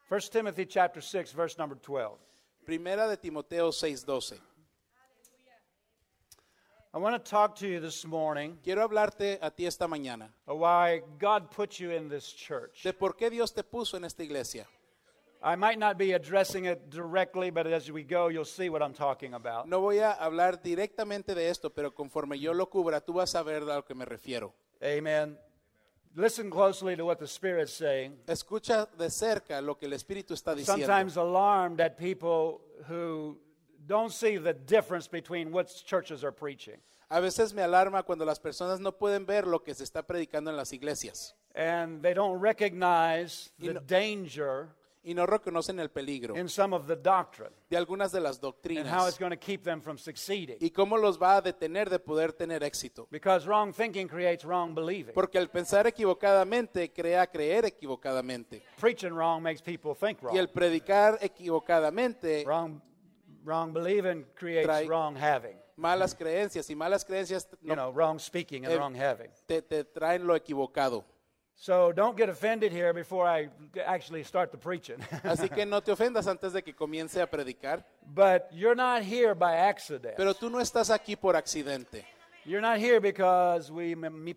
1 Timothy chapter 6, verse number 12. Primera de Timoteo 6:12. I want to talk to you this morning Quiero hablarte a ti esta mañana of why God put you in this church. de por qué Dios te puso en esta iglesia. I might not be addressing it directly, but as we go, you'll see what I'm talking about. No voy a hablar directamente de esto, pero conforme yo lo cubra, tú vas a ver a lo que me refiero. Amen. Listen closely to what the Spirit's saying. Escucha de cerca lo que el Espíritu está diciendo. Sometimes alarmed at people who don't see the difference between what churches are preaching. A veces me alarma cuando las personas no pueden ver lo que se está predicando en las iglesias And they don't recognize the no- danger y no reconocen el peligro in some of the doctrine de algunas de las and how doctrinas it's going to keep them from succeeding. y cómo los va a detener de poder tener éxito. Because wrong thinking creates wrong believing. Porque el pensar equivocadamente crea creer equivocadamente. Preaching wrong makes people think Y el wrong. predicar equivocadamente Wrong believing creates Trae- wrong having. malas creencias y malas creencias You know, wrong speaking and Eh, wrong having. te traen lo equivocado. So don't get offended here before I actually start the preaching. Así que no te ofendas antes de que comience a predicar. But you're not here by accident. Pero tú no estás aquí por accidente. You're not here because mi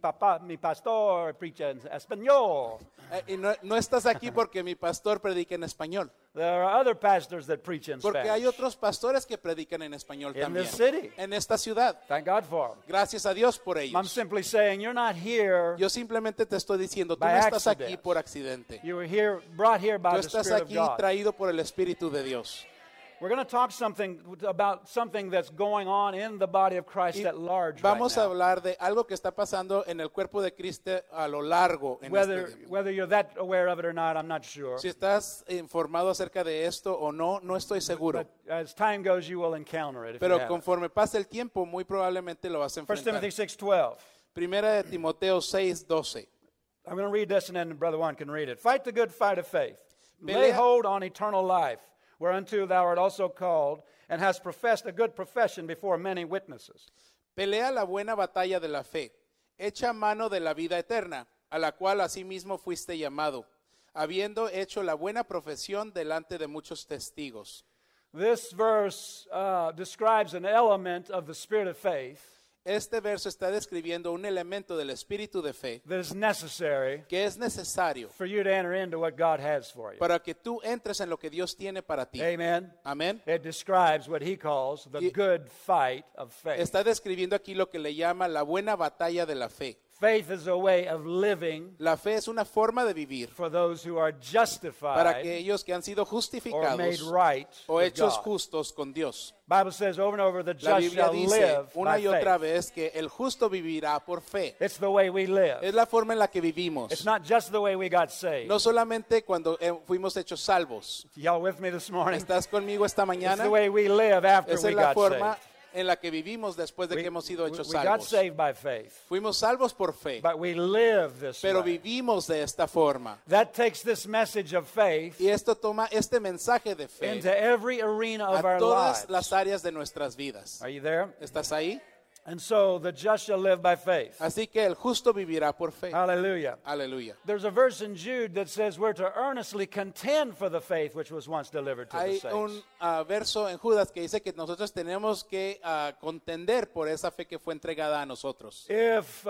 pastor preaches en español. Y no estás aquí porque mi pastor predica en español. There are other pastors that preach in Porque hay Spanish. otros pastores que predican en español In también. this city. En esta ciudad. Thank God for them. Gracias a Dios por I'm ellos. simply saying you're not here. Yo simplemente te estoy diciendo, tú By no estás aquí accident. por accidente. You were here, brought here Tú by the estás Spirit of aquí God. traído por el Espíritu de Dios. We're going to talk about something that's going on in the body of Christ Y at large right vamos a now. hablar de algo que está pasando en el cuerpo de Cristo a lo largo. En Whether you're that aware of it or not, I'm not sure. Si estás informado acerca de esto o no, no estoy seguro. But as time goes, you will encounter it. If you Pero haven't. conforme pase el tiempo, muy probablemente lo vas a 1 enfrentar. Timothy 6:12. Primera de Timoteo 6:12. I'm going to read this and then Brother Juan can read it. Fight the good fight of faith. Lay Pelea- hold on eternal life, whereunto thou art also called, and hast professed a good profession before many witnesses. Pelea la buena batalla de la fe. Echa mano de la vida eterna, a la cual asimismo fuiste llamado, habiendo hecho la buena profesión delante de muchos testigos. This verse describes an element of the spirit of faith Este verso está describiendo un elemento del espíritu de fe that is necessary que es necesario for you to enter into what God has for you. para que tú entres en lo que Dios tiene para ti. Amen. Amén. It describes what he calls the Y- good fight of faith. Está describiendo aquí lo que le llama la buena batalla de la fe. Faith is a way of living La fe es una forma de vivir for those who are para justified aquellos que han sido or made justificados right o with hechos God. justos con Dios. Bible says over and over, the La just Biblia shall dice live una by y otra faith. vez que el justo vivirá por fe. It's the way we live. Es la forma en la que vivimos. It's not just the way we got saved. No solamente cuando fuimos hechos salvos. Y'all with me this morning? ¿Estás conmigo esta It's mañana? the way we live after Esa we es la got forma saved. en la que vivimos después de que hemos sido hechos we got salvos. saved by faith, Fuimos salvos por fe, but we live this pero way. vivimos de esta forma. That takes this message of faith Y esto toma este mensaje de fe into every arena of a our todas lives. las áreas de nuestras vidas. Are you there? ¿Estás ahí? And so the just shall live by faith. Así que el justo vivirá por fe. Hallelujah. Aleluya. There's a verse in Jude that says we're to earnestly contend for the faith which was once delivered to the Hay saints. un verso en Judas que dice que nosotros tenemos que contender por esa fe que fue entregada a nosotros. If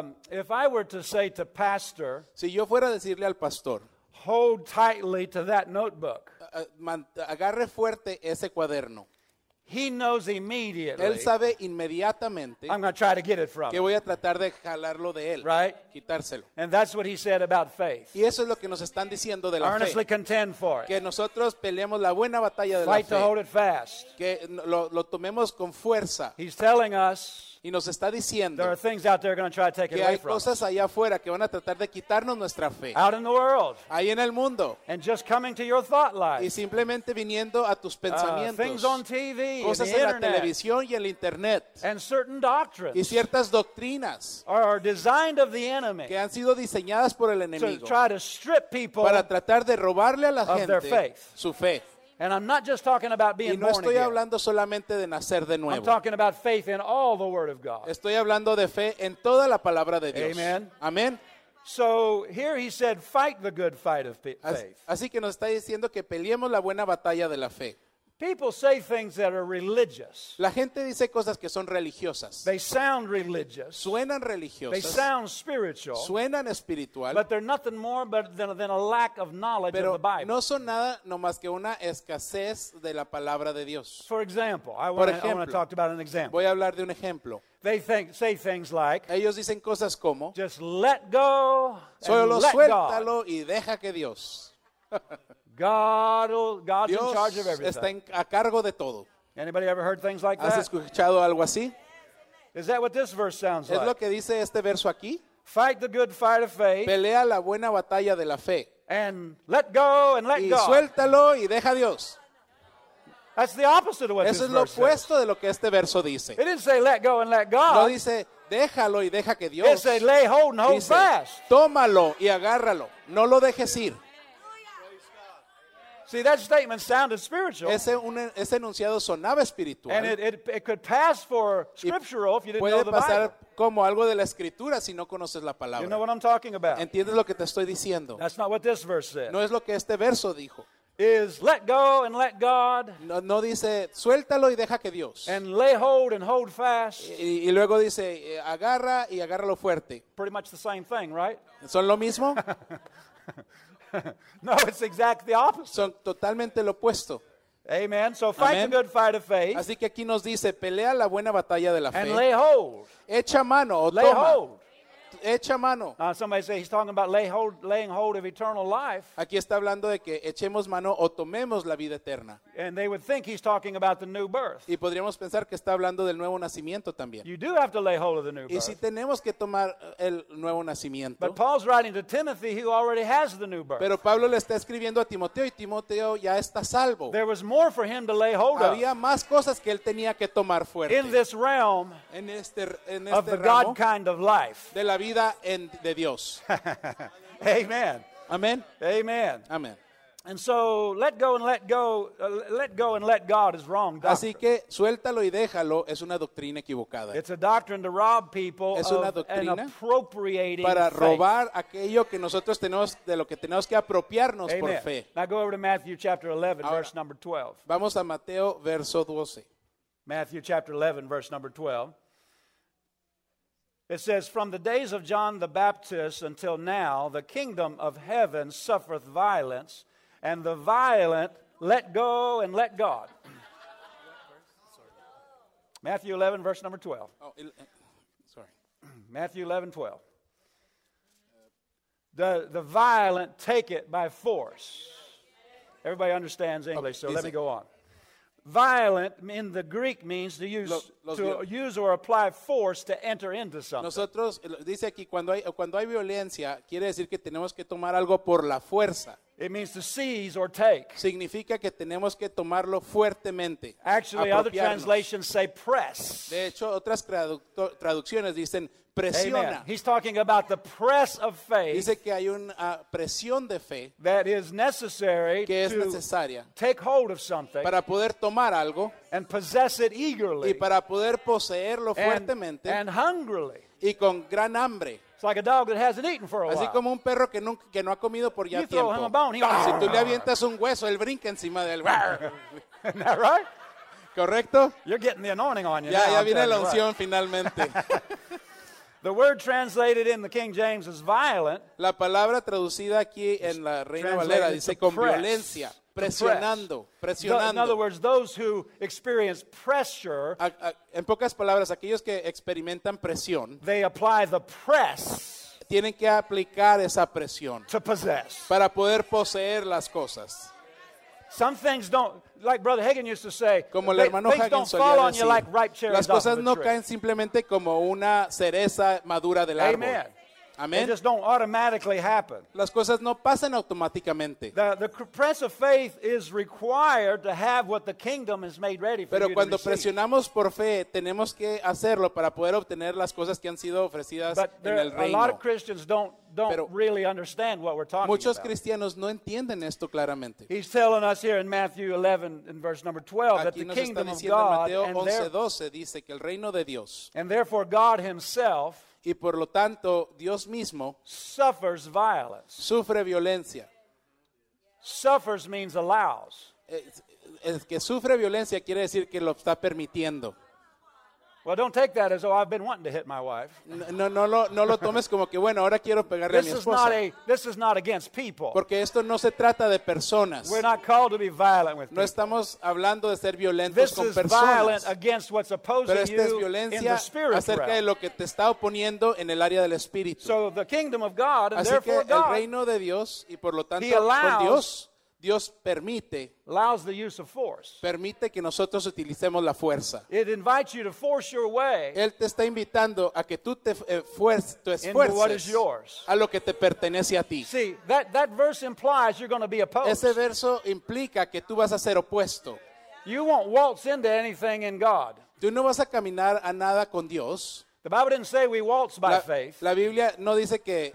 I were to say to pastor, Si yo fuera a decirle al pastor, hold tightly to that notebook, agarre fuerte ese cuaderno, he knows immediately él sabe inmediatamente I'm going to try to get it from que him. voy a tratar de jalarlo de él, Right? quitárselo. And that's what he said about faith. Y eso es lo que nos están diciendo de la Earnestly fe, contend for it. que nosotros peleemos la buena batalla de la Fight to hold fe, it fast. que lo tomemos con fuerza. He's telling us Y nos está diciendo there are things out there going to try to take it que away hay from us. cosas allá afuera que van a tratar de quitarnos nuestra fe. Out in the world. Ahí en el mundo. And just coming to your thought Y life. simplemente viniendo a tus Things pensamientos. on TV and Cosas the en la internet. televisión y en el internet. And certain Y doctrines ciertas doctrinas are designed of the enemy que han sido diseñadas por el to enemigo try to strip people. para tratar de robarle a la of their gente faith. su fe. And I'm not just talking about Y being no born estoy again. hablando solamente de nacer de I'm nuevo. talking about faith in all the Word of God. Estoy hablando de fe en toda la palabra de Dios. Amen. Amén. So here he said, fight the good fight of faith. Así que nos está diciendo que peleemos la buena batalla de la fe. People say things that are religious. La gente dice cosas que son religiosas. They sound religious. Suenan They religiosas. sound spiritual. Suenan espiritual. But they're nothing more than a lack of knowledge of Pero the Bible. no son nada no más que una escasez de la palabra de Dios. For example, I Por want to ejemplo, talk about an example. Voy a hablar de un ejemplo. They say things like, Ellos dicen cosas como, just let go and solo let God. suéltalo y deja que Dios. God's in Dios charge of está everything. a cargo de todo. Anybody ever heard things like ¿Has that? escuchado algo así? Is that what this verse sounds Es lo like? que dice este verso aquí. Fight the good fight of faith Pelea la buena batalla de la fe. and let go and let Y God. suéltalo y deja a Dios. That's the opposite of what Eso this es lo verse says. opuesto de lo que este verso dice. It didn't say let go and let No God. dice, déjalo y deja que It Dios. said lay hold and hold Dice, fast. tómalo y agárralo. No lo dejes ir. See, that statement sounded spiritual. Ese enunciado sonaba espiritual. And it could pass for scriptural if you didn't know Puede the Bible. pasar como algo de la escritura si no conoces la You know palabra. what I'm talking about? ¿Entiendes lo que te estoy diciendo? That's not what this verse said. No es lo que este verso dijo. Is let go and let God No dice, suéltalo y deja que Dios. and lay hold and hold fast. Y luego dice, agarra y agárralo fuerte. Pretty much the same thing, right? ¿Son lo mismo? No, it's exactly the opposite. Son totalmente lo opuesto. Amen. So fight Amen. the good fight of faith Así que aquí nos dice, pelea la buena batalla de la and fe. lay hold. Echa mano o Lay toma. hold. Echa mano. Somebody say he's talking about laying hold of eternal life. Aquí está hablando de que echemos mano o tomemos la vida eterna. And they would think he's talking about the new birth. Y podríamos pensar que está hablando del nuevo nacimiento también. You do have to lay hold of the new Y si birth. tenemos que tomar el nuevo nacimiento. But Paul's writing to Timothy who already has the new birth. Pero Pablo le está escribiendo a Timoteo y Timoteo ya está salvo. There was more for him to lay hold of Había más cosas que él tenía que tomar fuerte. in this realm En este of the ramo God kind of life. de la vida de Dios. Amen. Amén. Amen. Amén. And so let go and let God is wrong Así doctrine. que suéltalo y déjalo es una doctrina equivocada. It's a doctrine to rob people Es una of an doctrina appropriating Para faith. robar aquello que nosotros tenemos, de lo que tenemos que apropiarnos por Amen. fe. Now go over to Matthew chapter 11, Ahora. verse number 12. Vamos a Mateo verso 12. Matthew chapter 11, verse number 12. It says, from the days of John the Baptist until now, the kingdom of heaven suffereth violence, and the violent let go and let God. Matthew 11, verse number 12. Sorry. Matthew 11, 12. The violent take it by force. Everybody understands English, so let me go on. Violent in the Greek means to use or apply force to enter into something. Nosotros, dice aquí, cuando hay violencia, quiere decir que tenemos que tomar algo por la fuerza. It means to seize or take. Significa que tenemos que tomarlo fuertemente. Actually, other apropiarnos. translations say press. De hecho, otras traducciones dicen Amen. presiona. He's talking about the press of faith Dice que hay una presión de fe that is necessary que es to necesaria take hold of something para poder tomar algo and possess it y eagerly para poder poseerlo fuertemente and hungrily. y con gran hambre. It's like a dog that hasn't eaten for a Así while. como un perro que no ha comido por ya You throw him a tiempo. bone, he goes, Si tú le avientas un hueso, él brinca encima del Isn't that right? ¿Correcto? You're getting the anointing on you Ya now. I'm viene telling la you what. unción finalmente. The word translated in the King James is violent. La palabra traducida aquí en la Reina Translated Valera to dice con press. violencia, To presionando, press. In other presionando. words, those who experience pressure, En pocas palabras, aquellos que experimentan presión they apply the press tienen que aplicar esa presión to possess. para poder poseer las cosas. Some things don't, like Brother Hagin used to say, Como el things hermano Hagen don't fall solía on you decir, like ripe cherries las off cosas of a no tree. caen simplemente como una cereza madura del árbol. Amen. They Amén. just don't automatically happen. Las cosas no pasan automáticamente. The press of faith is required to have what the kingdom has made ready for Pero you cuando to receive. presionamos por fe, tenemos que hacerlo para poder obtener las cosas que han sido ofrecidas But en el a lot of reino. Christians don't Pero really understand what we're talking Muchos about. cristianos no entienden esto claramente. He's telling us here in Matthew 11 in verse number 12 that Aquí the nos está kingdom of diciendo en God Mateo and 11:12 dice que el reino de Dios therefore God himself Y por lo tanto, Dios mismo suffers violence. sufre violencia. Suffers means allows. El que sufre violencia quiere decir que lo está permitiendo. Well, don't take that as, oh, I've been wanting to hit my wife. No lo tomes como que, bueno, ahora quiero pegarle a mi esposa. This is not against people. Porque esto no se trata de personas. We're not called to be violent with No people. estamos hablando de ser violentos This con is violent personas. against what's opposing Pero esta es you in violencia the spirit acerca de realm. lo que te está oponiendo en el área del espíritu. So the kingdom of God, and Así que therefore el God, reino de Dios y por lo tanto He allows- con Dios allows the use of force. permite que nosotros utilicemos la fuerza. It invites you to force your way Él te está invitando a que tú te into what is esfuerces yours. a lo que te pertenece a ti. See, that verse implies you're going to be opposed. Ese verso implica que tú vas a ser opuesto. You won't waltz into anything in God. Tú no vas a caminar a nada con Dios. The Bible didn't say we waltz by faith. La Biblia no dice que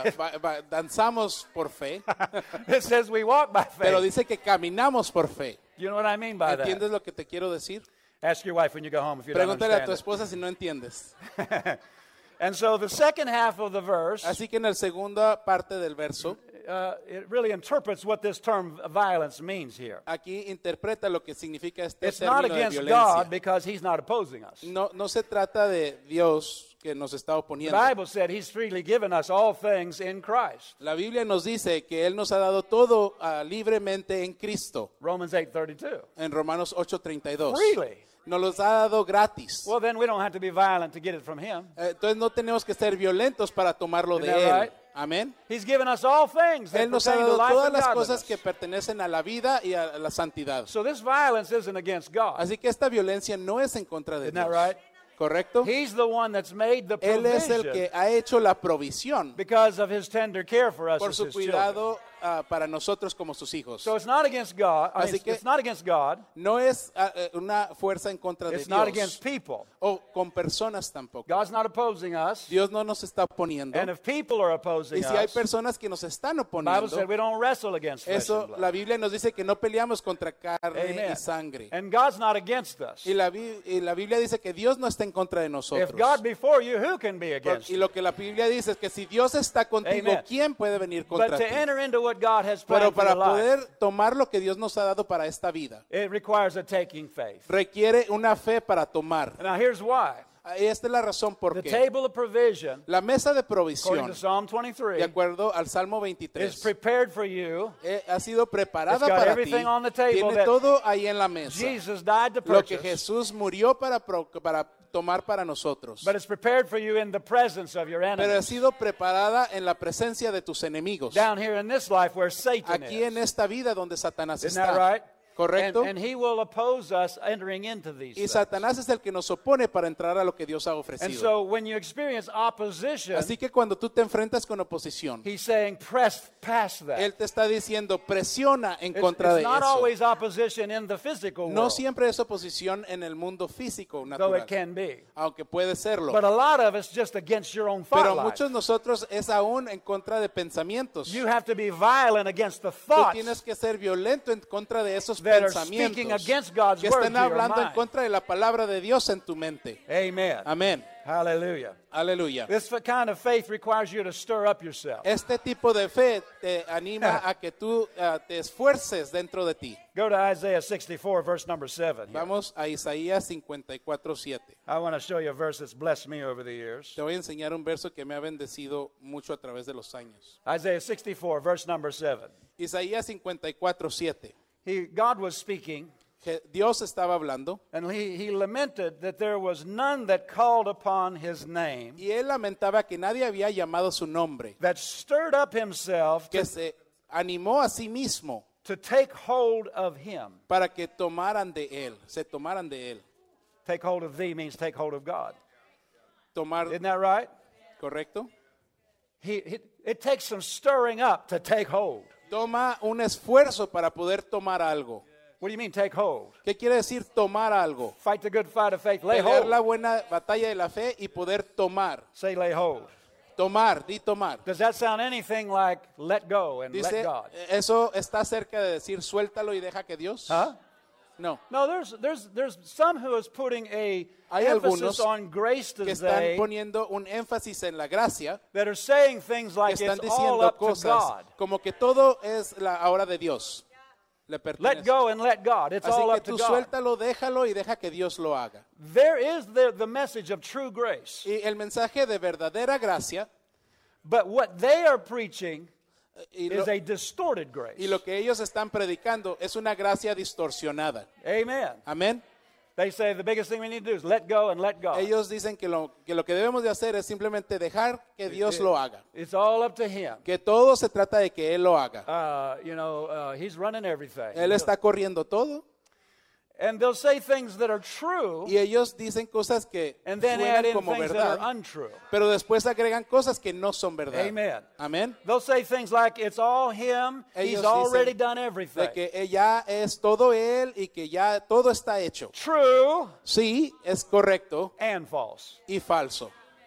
danzamos por fe, It says we walk by pero faith. dice que caminamos por fe. You know what I mean by that? ¿Entiendes lo que te quiero decir? Ask your wife when you go home if you don't Pregúntale a tu understand esposa si no entiendes. it. And so the second half of the verse, Así que en la segunda parte del verso, it really interprets what this term violence means here. aquí interpreta lo que significa este It's not término de against violencia. God because He's not opposing us. No se trata de Dios que nos está The oponiendo. Bible said He's freely given us all things in Christ. La Biblia nos dice que Él nos ha dado todo libremente en Cristo, Romans 8:32. en Romanos 8:32. Freely. Nos los ha dado gratis. Well, then we don't have to be violent to get it from Him. Entonces no tenemos que ser violentos para tomarlo de Isn't that Él. right? Amén. He's given us all things that Él nos ha pertain to dado life todas and las godliness. cosas que pertenecen a la vida y a la santidad. So this violence isn't against God. Así que esta violencia no es en contra de Isn't that Dios. right? ¿Correcto? He's the one that's made the Él es el provision que ha hecho la provisión because of His tender care for us por as su His children. cuidado para nosotros como sus hijos. So it's not against God. I mean, Así que- it's not against God. No es una fuerza en contra de It's not Dios against people. o con personas tampoco. God's not opposing us. Dios no nos está oponiendo. And if people are opposing Y si hay us, personas que nos están the Bible oponiendo, said we don't wrestle against flesh eso and blood. la Biblia nos dice que no peleamos contra carne Amen. y sangre. And God's not against us. Y la Biblia dice que Dios no está en contra de If nosotros. God be for you, who can be against Y you? lo que la Biblia dice es que si Dios está contigo, Amen. ¿quién puede venir But contra to ti? enter into what God has Pero planned for para your life, poder tomar lo que Dios nos ha dado para esta vida, it requires a taking faith. requiere una fe para tomar. Now here's why. Y esta es la razón por The qué. table of provision, La mesa de according provisión, to Psalm de 23, acuerdo al Salmo is 23, prepared for you. ha sido preparada It's got para ti. everything on the table Tiene that todo ahí en la mesa. Jesus died to Lo que purchase, Jesús murió para tomar para nosotros. but it's prepared for you in the presence of your Pero ha enemies. sido preparada en la presencia de tus enemigos. Down here in this life where Satan Aquí en is. esta vida donde Satanás Isn't that está. right? ¿Correcto? And he will oppose us entering into these Y things. Satanás es el que nos opone para entrar a lo que Dios ha And ofrecido. so when you experience opposition, Así que cuando tú te enfrentas con oposición, he's saying press past that. Él te está diciendo, presiona en It's contra de not eso. always opposition in the physical No world, siempre es oposición en el mundo físico though natural, it can be. aunque puede serlo. But a lot of it's just against your own thought Pero life. muchos de nosotros es aún en contra de pensamientos. You have to be violent against the Tú thoughts tienes que ser violento en contra de esos that are pensamientos speaking against God's que word están to your hablando en mind. contra de la palabra de Dios en tu mente. Amen. Amén. Hallelujah. Aleluya. This kind of faith requires you to stir up yourself. Este tipo de fe te anima a que tú te esfuerces dentro de ti. Go to Isaiah 64, verse number 7. here. Vamos a Isaías 54:7. I want to show you a verse that's blessed me over the years. Te voy a enseñar un verso que me ha bendecido mucho a través de los años. Isaiah 64, verse number 7. Isaías 54:7. God was speaking, Dios estaba hablando and he lamented that there was none that called upon his name, y él lamentaba que nadie había llamado su nombre, that stirred up himself que se animó a sí mismo to take hold of him. para que tomaran de él, se tomaran de él. Take hold of thee means take hold of God. Tomar, Isn't that right? ¿correcto? It takes some stirring up to take hold. Toma un esfuerzo para poder tomar algo. What do you mean take hold? ¿Qué quiere decir tomar algo? Fight the good fight of faith. Lay Pelear la hold. buena batalla de la fe y poder tomar. Say lay hold. Tomar, di tomar. Does that sound anything like let go and let Dice, God? ¿eso está cerca de decir suéltalo y deja que Dios? Huh? No. No, there's some who is putting a Hay emphasis algunos on grace que están today poniendo un énfasis en la gracia, that are saying things que like están it's all diciendo up to cosas God. como que todo es la obra de Dios. Le Let pertenece. go and let God. It's Así all que up to tú God. suéltalo, déjalo y deja que Dios lo haga. There is the message of true grace. Y el mensaje de verdadera gracia But what they are preaching y lo, is a distorted y grace. lo que ellos están predicando es una gracia distorsionada. Amen. Amén. They say the biggest thing we need to do is let go and let God. Ellos dicen que lo que debemos de hacer es simplemente dejar que Dios lo haga. It's all up to Him. Que todo se trata de que Él lo haga. He's running everything. Él está corriendo todo And they'll say things that are true y ellos dicen cosas que and then add suenan in como things that verdad, are untrue. pero después agregan cosas que no son verdad. Amen. Amén. They'll say things like it's all Him, He's Ellos already dicen done everything. de que ya es todo Él y que ya todo está hecho. True Sí, es correcto and false. y falso.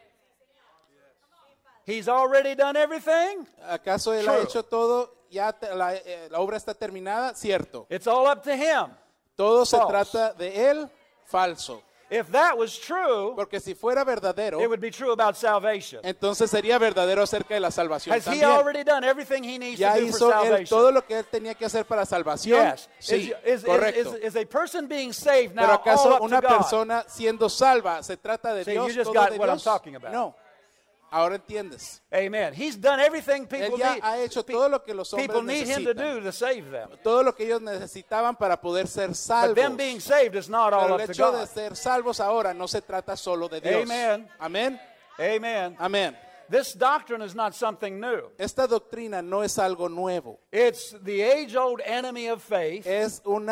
He's already done everything. ¿Acaso Él True. ha hecho todo? Ya la obra está terminada, cierto. It's all up to Him. Todo se False. trata de Él, falso. If that was true, Porque si fuera verdadero, it would be true about salvation. entonces sería verdadero acerca de la salvación Has He también. already done everything He needs Ya to do for hizo Él salvation? todo lo que Él tenía que hacer para salvación. Yes. Sí, Is correcto. a person being saved Pero now all ¿acaso up una to God? persona siendo salva se trata de See, Dios, you just todo got de what I'm Dios? talking about. No. Ahora entiendes. Amen. He's done everything Él people ya need. ha hecho todo lo que los People hombres need Him to necesitan. do to save them. Todo lo que ellos necesitaban para poder ser But salvos. them being saved is not all Pero up el to hecho de God. ser salvos ahora no se trata solo de Dios. Amen. Amén. Amen. Amén. This doctrine is not something new. Esta doctrina no es algo nuevo. It's the age-old enemy of faith. Es un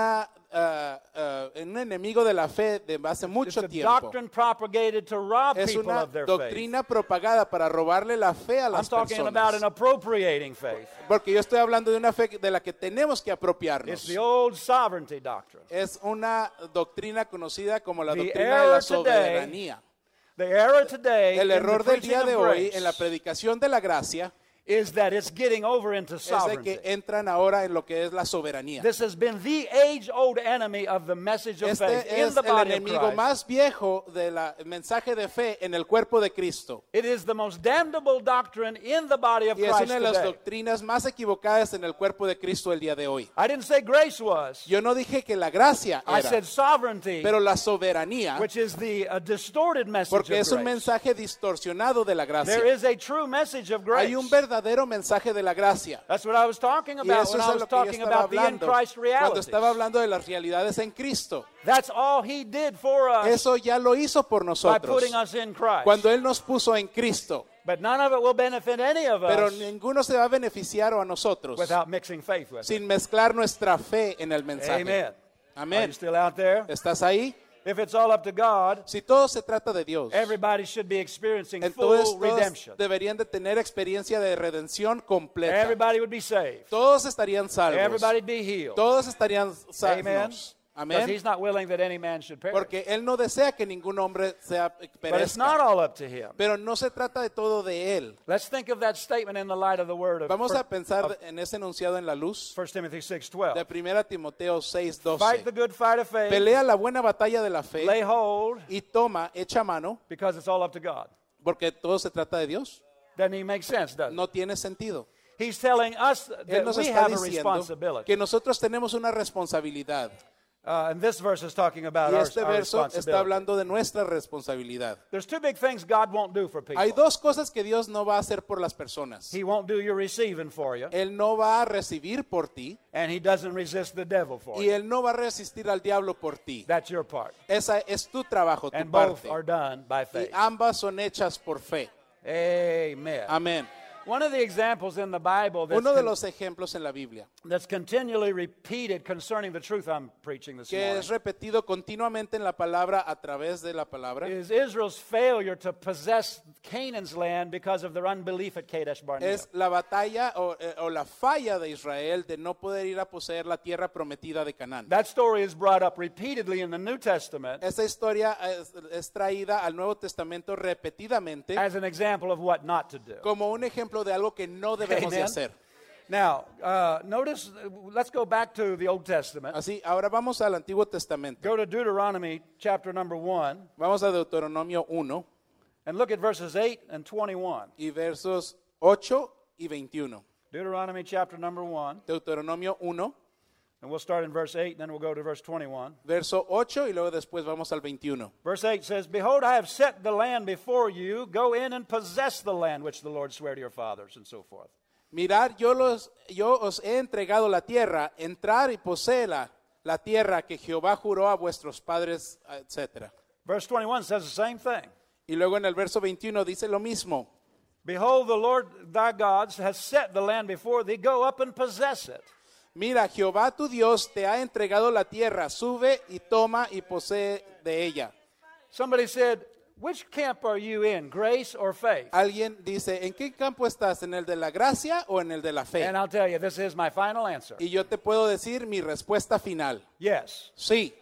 enemigo de la fe de hace It's mucho a tiempo. doctrine propagated to rob Es people una of their faith. doctrina propagada para robarle la fe a I'm las talking about an personas. appropriating faith. Porque yo estoy hablando de una fe de la que tenemos que It's apropiarnos. the old sovereignty doctrine. Es una doctrina conocida como la The doctrina de la error today soberanía. The error today El in error the del preaching día of de hoy grace en la predicación de la gracia is that it's getting over into es de sovereignty. que entran ahora en lo que es la soberanía. This has been the age-old enemy of the message of faith Este in es the el body of enemigo Christ. más viejo del mensaje de fe en el cuerpo de Cristo. It is the most damnable doctrine in the body of Y es Christ una de las today. doctrinas más equivocadas en el cuerpo de Cristo el día de hoy. I didn't say grace was. Yo no dije que la gracia I era, said sovereignty, pero la soberanía, which is the distorted message porque of es un grace. mensaje distorsionado de la There gracia. is a true message of grace. Hay un verdadero mensaje de la gracia. That's what I was talking Y about eso when es I de was lo que yo talking estaba about the in hablando Christ cuando realities. estaba hablando de las realidades en Cristo. That's all He did for us Eso ya lo hizo por by nosotros. putting us in Christ. Cuando Él nos puso en Cristo. But none of it will benefit any of Pero us ninguno se va a beneficiar a nosotros without mixing faith with it. sin mezclar nuestra fe en el mensaje. Amen. Are Amén. you still out there? ¿Estás ahí? If it's all up to God, Si todo se trata de Dios, everybody should be experiencing entonces full todos redemption. deberían de tener experiencia de redención completa. Everybody would be saved. Todos estarían salvos. Everybody would be healed. Todos estarían Amen. sanos. Because Amén. He's not willing that any man should perish. Porque Él no desea que ningún hombre sea But it's not perezca. all up to Him. Pero no se trata de todo de Él. Let's think of that statement in the light of the word of Vamos a pensar en ese enunciado en la luz 1 Timothy de 6:12. 1 Timoteo Fight 6:12. the good fight of faith. Pelea la buena batalla de la fe Lay hold, y toma, echa mano, because it's all up to God. porque todo se trata de Dios. Doesn't He make sense, does it? No tiene sentido. He's telling us Él that nos we está have a diciendo responsibility. que nosotros tenemos una responsabilidad. And this verse is talking about Y our este verso está responsibility. hablando de nuestra responsabilidad. There's two big things God won't do for people. Hay dos cosas que Dios no va a hacer por las personas. He won't do your receiving for you, Él no va a recibir por ti and He doesn't resist the devil for y you. Él no va a resistir al diablo por ti. That's your part. Esa es tu trabajo, tu And both parte. are done by Y faith. ambas son hechas por fe. Amen. Amén. One of the examples in the Bible Uno de los ejemplos en la Biblia that's continually repeated concerning the truth I'm preaching this que morning es repetido continuamente en la palabra a través de la palabra is Israel's failure to possess Canaan's land because of their unbelief at Kadesh Barnea. es la batalla o la falla de Israel de no poder ir a poseer la tierra prometida de Canaán. That story is brought up repeatedly in the New Testament Esta historia es traída al Nuevo Testamento repetidamente as an example of what not to do. como un ejemplo de algo que no debemos de Amen. hacer. Now, notice, let's go back to the Old Testament. Así, ahora vamos al Antiguo Testamento. Go to Deuteronomy chapter number 1 Vamos a Deuteronomio 1 and look at verses 8 and 21. y versos 8 y 21. Deuteronomy chapter number 1, Deuteronomio 1, and we'll start in verse 8 and then we'll go to verse 21. verso 8 y luego después vamos al 21. Verse 8 says, Behold, I have set the land before you. Go in and possess the land which the Lord sware to your fathers, and so forth. Mirad, yo os he entregado la tierra, entrar y poseerla, la tierra que Jehová juró a vuestros padres, etc. Verse 21 says the same thing. Y luego en el verso 21 dice lo mismo. Behold, the Lord thy God has set the land before thee. Go up and possess it. Mira, Jehová tu Dios te ha entregado la tierra, sube y toma y posee de ella. Somebody said, which camp are you in, grace or faith? Alguien dice, ¿en qué campo estás? ¿En el de la gracia o en el de la fe? And I'll tell you, this is my final answer. Y yo te puedo decir mi respuesta final. Yes. Sí,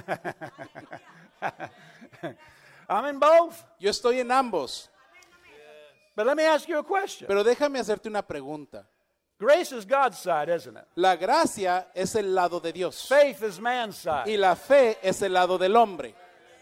I'm in both. yo estoy en ambos. But let me ask you a question. Pero déjame hacerte una pregunta. Grace is God's side, isn't it? La gracia es el lado de Dios Faith is man's side. y la fe es el lado del hombre.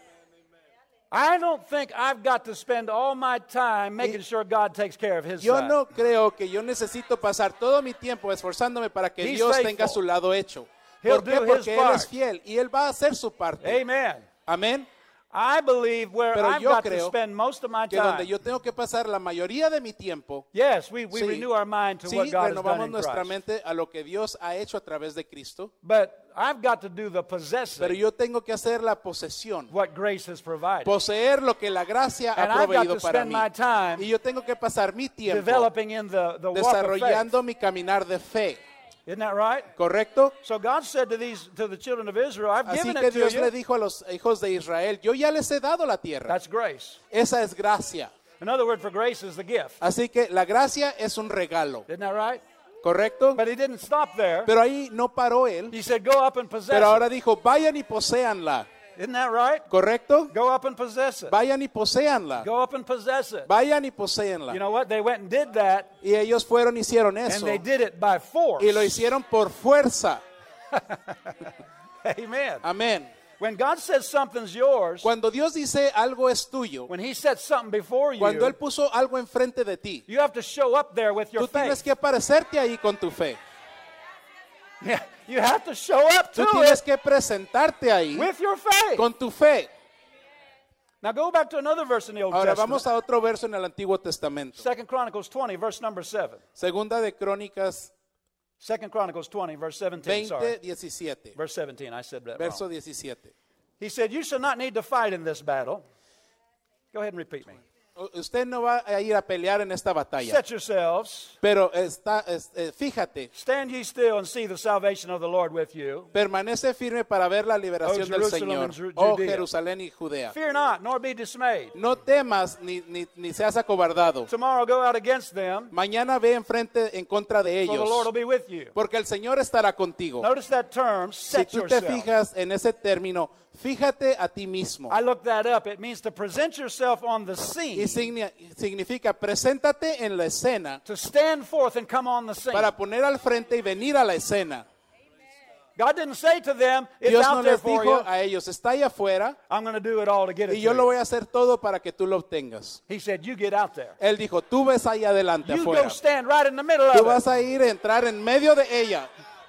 I don't think I've got to spend all my time making sure God takes care of his Yo side. no creo que yo necesito pasar todo mi tiempo esforzándome para que He's Dios faithful. tenga su lado hecho. He'll ¿Por qué? do his Porque Él part. es fiel y Él va a hacer su parte. Amen. Amén. I believe where Pero I've yo got to creo spend most of my Que donde time. yo tengo que pasar la mayoría de mi tiempo, Yes, we sí, renew our mind to what sí, God has done renovamos in nuestra Christ. mente a lo que Dios ha hecho a través de Cristo. But I've got to do the Pero possessing, yo tengo que hacer la posesión, what grace has provided. poseer lo que la gracia And ha I've got proveído to para spend mí. my time Y yo tengo que pasar mi tiempo developing in the walk of faith. desarrollando mi caminar de fe. Isn't that right? ¿Correcto? So God said to the children of Israel, I've Así given que it to Dios you. le dijo a los hijos de Israel, yo ya les he dado la tierra. That's grace. Esa es gracia. Another word for grace is the gift. Así que la gracia es un regalo. Isn't that right? ¿Correcto? But he didn't stop there. Pero ahí no paró él. He said, go up and possess Pero ahora it. dijo, vayan y poséanla. Isn't that right? ¿Correcto? Go up and possess it. Vayan y poséanla. Go up and possess it. Vayan y poséanla. You know what? They went and did that, Y ellos fueron y hicieron and eso. they did it by force. Y lo hicieron por fuerza. Amen. Amén. When God says something's yours, Cuando Dios dice algo es tuyo, when he sets something before cuando Él you, puso algo enfrente de ti, you have to show up there with your tú tienes faith. que aparecerte ahí con tu fe. Yeah, you have to show up Tú to tienes it que presentarte ahí with your faith. con tu fe. Now go back to another verse in the Old Ahora Testament. vamos a otro verso en el Antiguo Testamento. 2 Chronicles 20, verse number 7. Segunda de Crónicas 2 Chronicles 20, verse 17. Sorry. 20:17. Verse 17, I said that Verso wrong. 17. He said, you shall not need to fight in this battle. Go ahead and repeat me. Usted no va a ir a pelear en esta batalla. Set yourselves, Pero fíjate, stand ye still and see the salvation of the Lord with you. permanece firme para ver la liberación del Jerusalem Señor. and Judea. Oh Jerusalén y Judea. Fear not, nor be dismayed. No temas ni seas acobardado. Tomorrow go out against them, Mañana ve en contra de for the Lord will ellos. be with you. Porque el Señor estará contigo. Notice that term, Si set tú te yourself. fijas en ese término, fíjate a ti mismo. I looked that up. It means to present yourself on the Y scene, significa, preséntate en la escena to stand forth and come on the scene. para poner al frente y venir a la escena. God didn't say to them, it's Dios no out there les for dijo you. a ellos, está ahí afuera I'm going to do it all to get it y yo to lo you. voy a hacer todo para que tú lo obtengas. He said, you get out there. Él dijo, tú ves ahí adelante You afuera. go stand right in the middle Tú of vas it. a ir a entrar en medio de ella.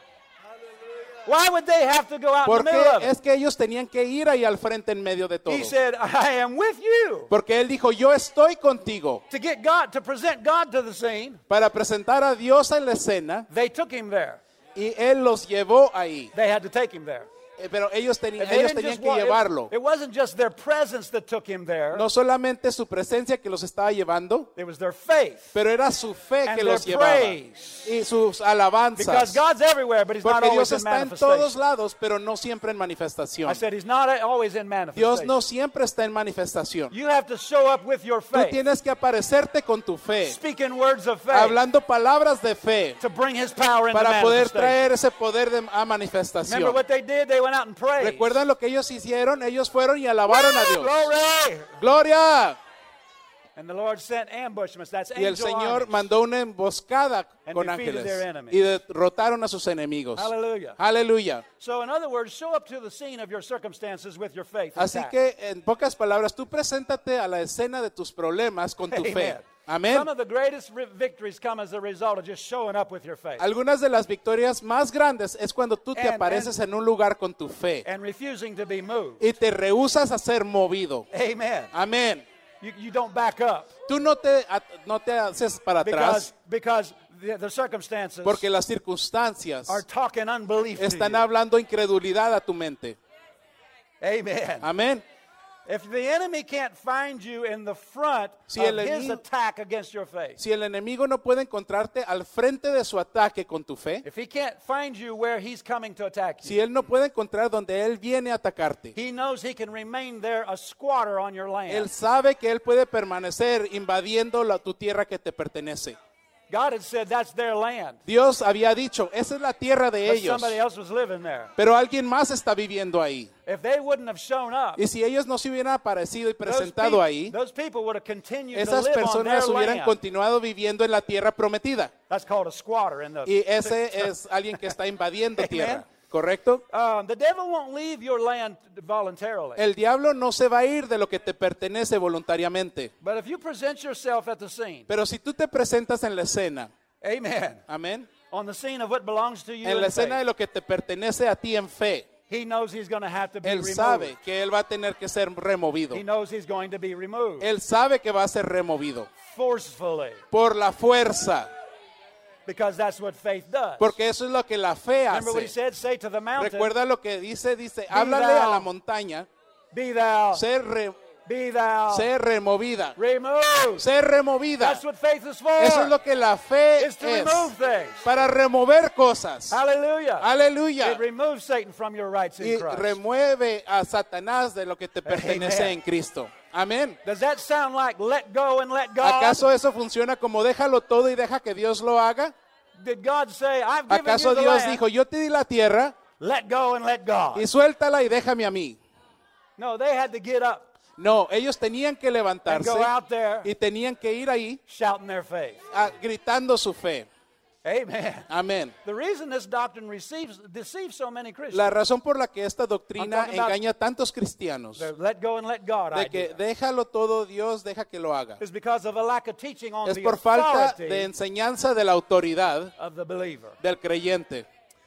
Why would they have to go out in the Porque middle of it? es que ellos tenían que ir ahí al frente en medio de todo. He said, I am with you. Porque Él dijo, yo estoy contigo. To get God, to present God to the scene, Para presentar a Dios en la escena they took him there. y Él los llevó ahí. They had to take him there. Pero ellos And they tenían didn't just que llevarlo. it wasn't just their presence that took him there. No solamente su presencia que los estaba llevando, It was their faith. pero era su fe And que los their llevaba. praise. Y sus Because alabanzas. God's everywhere, but he's not Porque always Dios in está en todos manifestation. lados, pero no siempre en manifestación. I said he's not always in Dios manifestation. no siempre está en manifestación. You have to show up with your Tú faith. tienes que aparecerte con tu fe, Speaking words of faith hablando palabras de fe, to bring his power into para poder manifestation. traer ese poder a Remember manifestación. what they did? They went out and prayed. ¿Recuerdan lo que ellos hicieron? Ellos fueron y alabaron a Dios. Glory! ¡Gloria! And the Lord sent ambushments. That's Y el angel Señor armies. mandó una emboscada And con defeated their ángeles enemies. y derrotaron a sus enemigos. Hallelujah. Aleluya. So in other words, show up to the scene of your circumstances with your faith Así intact. que, en pocas palabras, tú preséntate a la escena de tus problemas con tu fe. Amén. Some of the greatest victories come as a result of just showing up with your faith Algunas de las victorias más grandes es cuando tú te apareces en un lugar con tu fe and refusing to be moved. y te rehusas a ser movido. Amen. Amén. You don't back up Tú no te haces para atrás because the circumstances porque las circunstancias are talking unbelief to están you. hablando incredulidad a tu mente. Amen. Amén. If the enemy can't find you in the front Si of el his enemigo- attack against your faith, Si el enemigo no puede encontrarte al frente de su ataque con tu fe, if he can't find you where he's coming to attack you, si él no puede encontrar donde él viene a atacarte, he knows he can remain there a squatter on your land. él sabe que él puede permanecer invadiendo tu tierra que te pertenece. God had said that's their land, Dios había dicho, esa es la tierra de but ellos, somebody else was living there. pero alguien más está viviendo ahí. If they wouldn't have shown up, Y si ellos no se hubieran aparecido y those presentado ahí, those people would have continued to esas live on their personas hubieran land. continuado viviendo en la tierra prometida. That's called a squatter in the. Y ese es alguien que está invadiendo Amen. tierra, ¿correcto? The devil won't leave your land voluntarily. El diablo no se va a ir de lo que te pertenece voluntariamente. But if you present yourself at the scene, Pero si tú te presentas en la escena, amen, amén, on the scene of what belongs to you en la in escena de faith, lo que te pertenece a ti en fe, he knows he's going to have to be él removed. sabe que él va a tener que ser removido. He knows he's going to be removed Él sabe que va a ser removido forcefully, por la fuerza, because that's what faith does. porque eso es lo que la fe Remember what he hace. said? Say to the mountain, Recuerda lo que dice, háblale a la montaña, be thou, ser removida, removed. ser removida. That's what faith is for. Eso es lo que la fe It's to es, remove things. para remover cosas. Hallelujah. Aleluya. It removes Satan from your rights Y in Christ. remueve a Satanás de lo que te pertenece Amen. en Cristo. Amén. Does that sound like let go and let God? ¿Acaso eso funciona como déjalo todo y deja que Dios lo haga? Did God say, I've given ¿Acaso you the Dios land, dijo, yo te di la tierra let go and let God? y suéltala y déjame a mí? No, they had to get up No, ellos tenían que and levantarse go out there y tenían que ir ahí shouting their faith. gritando su fe. Amen. Amén. The reason this doctrine deceives so many Christians, La razón por la que esta doctrina I'm talking about engaña a tantos cristianos, the let go and let God de que idea, déjalo todo, Dios deja que lo haga, is because of a lack of teaching on es the por falta authority de enseñanza de la autoridad of the believer. del creyente.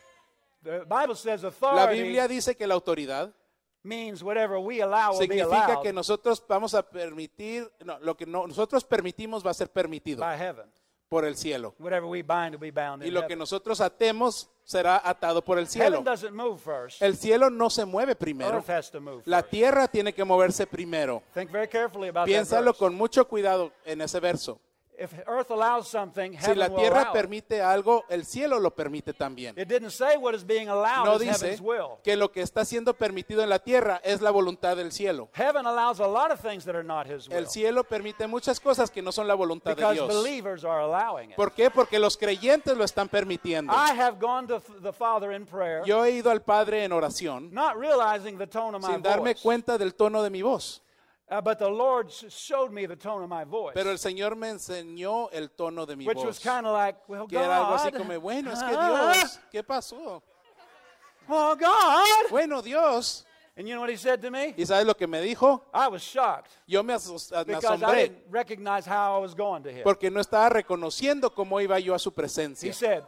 The Bible says La authority Biblia dice que la autoridad means whatever we allow will be significa allowed que nosotros vamos a permitir, no, lo que nosotros permitimos va a ser permitido by heaven. por el cielo. Whatever we bind will be bound Y in lo que heaven. nosotros atemos será atado por el cielo. Heaven doesn't move first. El cielo no se mueve primero. Earth has to move La first. tierra tiene que moverse primero. Think very carefully about that Piénsalo verse. con mucho cuidado en ese verso. If earth allows something, Si heaven la will tierra allow it. permite algo, el cielo lo permite también. It didn't say what is being allowed No is dice heaven's will. que lo que está siendo permitido en la tierra es la voluntad del cielo. Heaven allows a lot of things that are not his will. El cielo permite muchas cosas que no son la voluntad de Because Dios. believers are allowing it. ¿Por qué? Porque los creyentes lo están permitiendo. I have gone to the Father in prayer, Yo he ido al Padre en oración not realizing the tone of my sin darme voice. cuenta del tono de mi voz. But the Lord showed me the tone of my voice, Pero el Señor me enseñó el tono de mi which was voz. kind of like, well, Que era algo así God, como, bueno, es que Dios, ¿qué pasó? well, God. Bueno, Dios. And you know what he said to me? ¿Y sabes lo que me dijo? I was shocked Yo me because I asombré didn't recognize how I was going to him. porque no estaba reconociendo cómo iba yo a su He presencia. said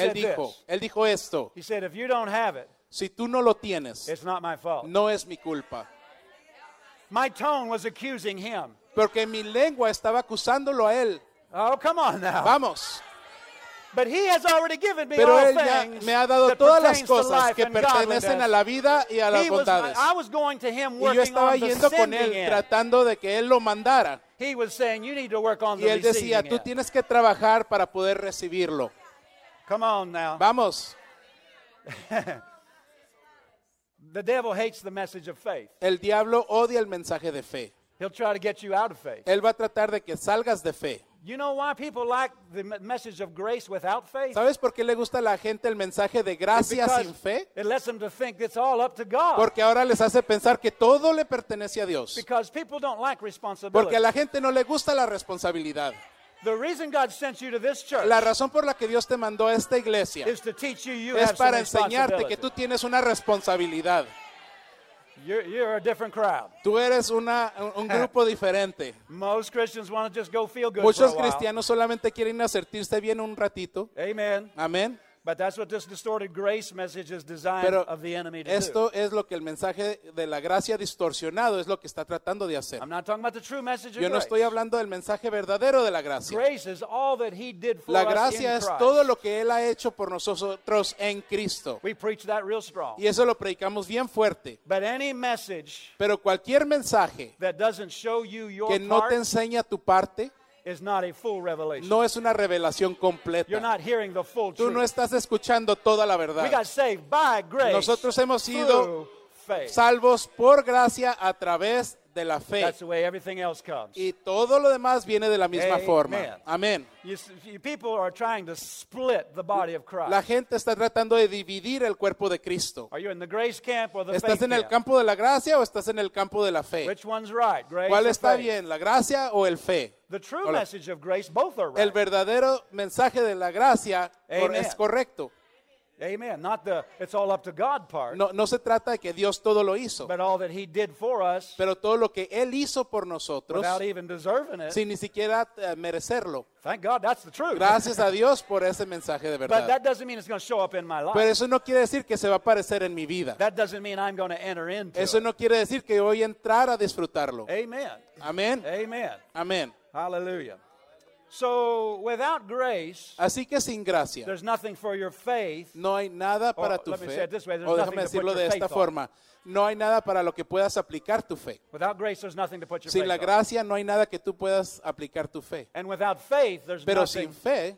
Él dijo esto, He said, if you don't have it, si tú no lo tienes, it's not my fault. no es mi culpa. My tone was accusing him. Porque mi lengua estaba acusándolo a él. Oh, come on now. Vamos. But he has already given me Pero all él ya things me ha dado that todas las pertains to cosas life que and pertenecen a godliness. la vida y a las bondades. I was going to him Y yo working estaba on the yendo con sending él end. tratando de que él lo mandara. He was saying, you need to work on Y the él decía, receiving tú end. tienes que trabajar para poder recibirlo. Come on now. Vamos. The devil hates the message of faith. El diablo odia el mensaje de fe. He'll try to get you out of faith. Él va a tratar de que salgas de fe. You know why people like the message of grace without faith? ¿Sabes por qué le gusta a la gente el mensaje de gracia Because sin fe? it lets them to think it's all up to God. Porque ahora les hace pensar que todo le pertenece a Dios. Because people don't like responsibility. Porque a la gente no le gusta la responsabilidad. The reason God sent you to this church La razón por la que Dios te mandó a esta iglesia is to teach you es have some para enseñarte que responsibility. tú tienes una responsabilidad. You're a different crowd. Tú eres un grupo diferente. Most Christians want to just go feel good Muchos for a while. cristianos solamente quieren sentirse bien un ratito. Amen. Amén. But that's what this distorted grace message is designed Pero of the enemy to esto do. es lo que el mensaje de la gracia distorsionado es lo que está tratando de hacer. I'm not talking about the true message of Yo no grace. estoy hablando del mensaje verdadero de la gracia. Grace is all that he did for La us in gracia es Christ. todo lo que Él ha hecho por nosotros en Cristo. We preach that real strong. Y eso lo predicamos bien fuerte. But any message Pero cualquier mensaje that doesn't show you your que no part te enseña tu parte is not a full revelation. no es una revelación You're completa. not hearing the full Tú truth. no estás escuchando toda la We verdad. got saved by grace Nosotros hemos sido through faith. salvos por gracia a través de la fe. That's the way everything else comes. Y todo lo demás viene de la misma Amen. forma. Amén. People are trying to split the body of Christ. La gente está tratando de dividir el cuerpo de Cristo. Are you in the grace camp or the ¿Estás faith en el camp? campo de la gracia o estás en el campo de la fe? Which one's right? Grace ¿Cuál or está faith? bien, la gracia o el fe? The true Hola. message of grace, both are El right. verdadero mensaje de la gracia Amen. es correcto. Amen. Not the it's all up to God part, No se trata de que Dios todo lo hizo, but all that he did for us pero todo lo que Él hizo por nosotros without even deserving it. sin ni siquiera merecerlo. Thank God, that's the truth. Gracias a Dios por ese mensaje de But verdad. that doesn't mean it's going to show up in my life. Pero eso no quiere decir que se va a aparecer en mi vida. That doesn't mean I'm going to enter into Eso it. no quiere decir que voy a entrar a disfrutarlo. Amen. Amén. Amen. Amén. Hallelujah. So, without grace, Así que sin gracia there's nothing for your faith. no hay nada para Or tu let me say fe. it this way, there's O nothing déjame to put decirlo your de esta faith on. forma. No hay nada para lo que puedas aplicar tu fe. Without grace, there's nothing to put your Sin faith la on. gracia no hay nada que tú puedas aplicar tu fe. And without faith, there's Pero nothing. sin fe,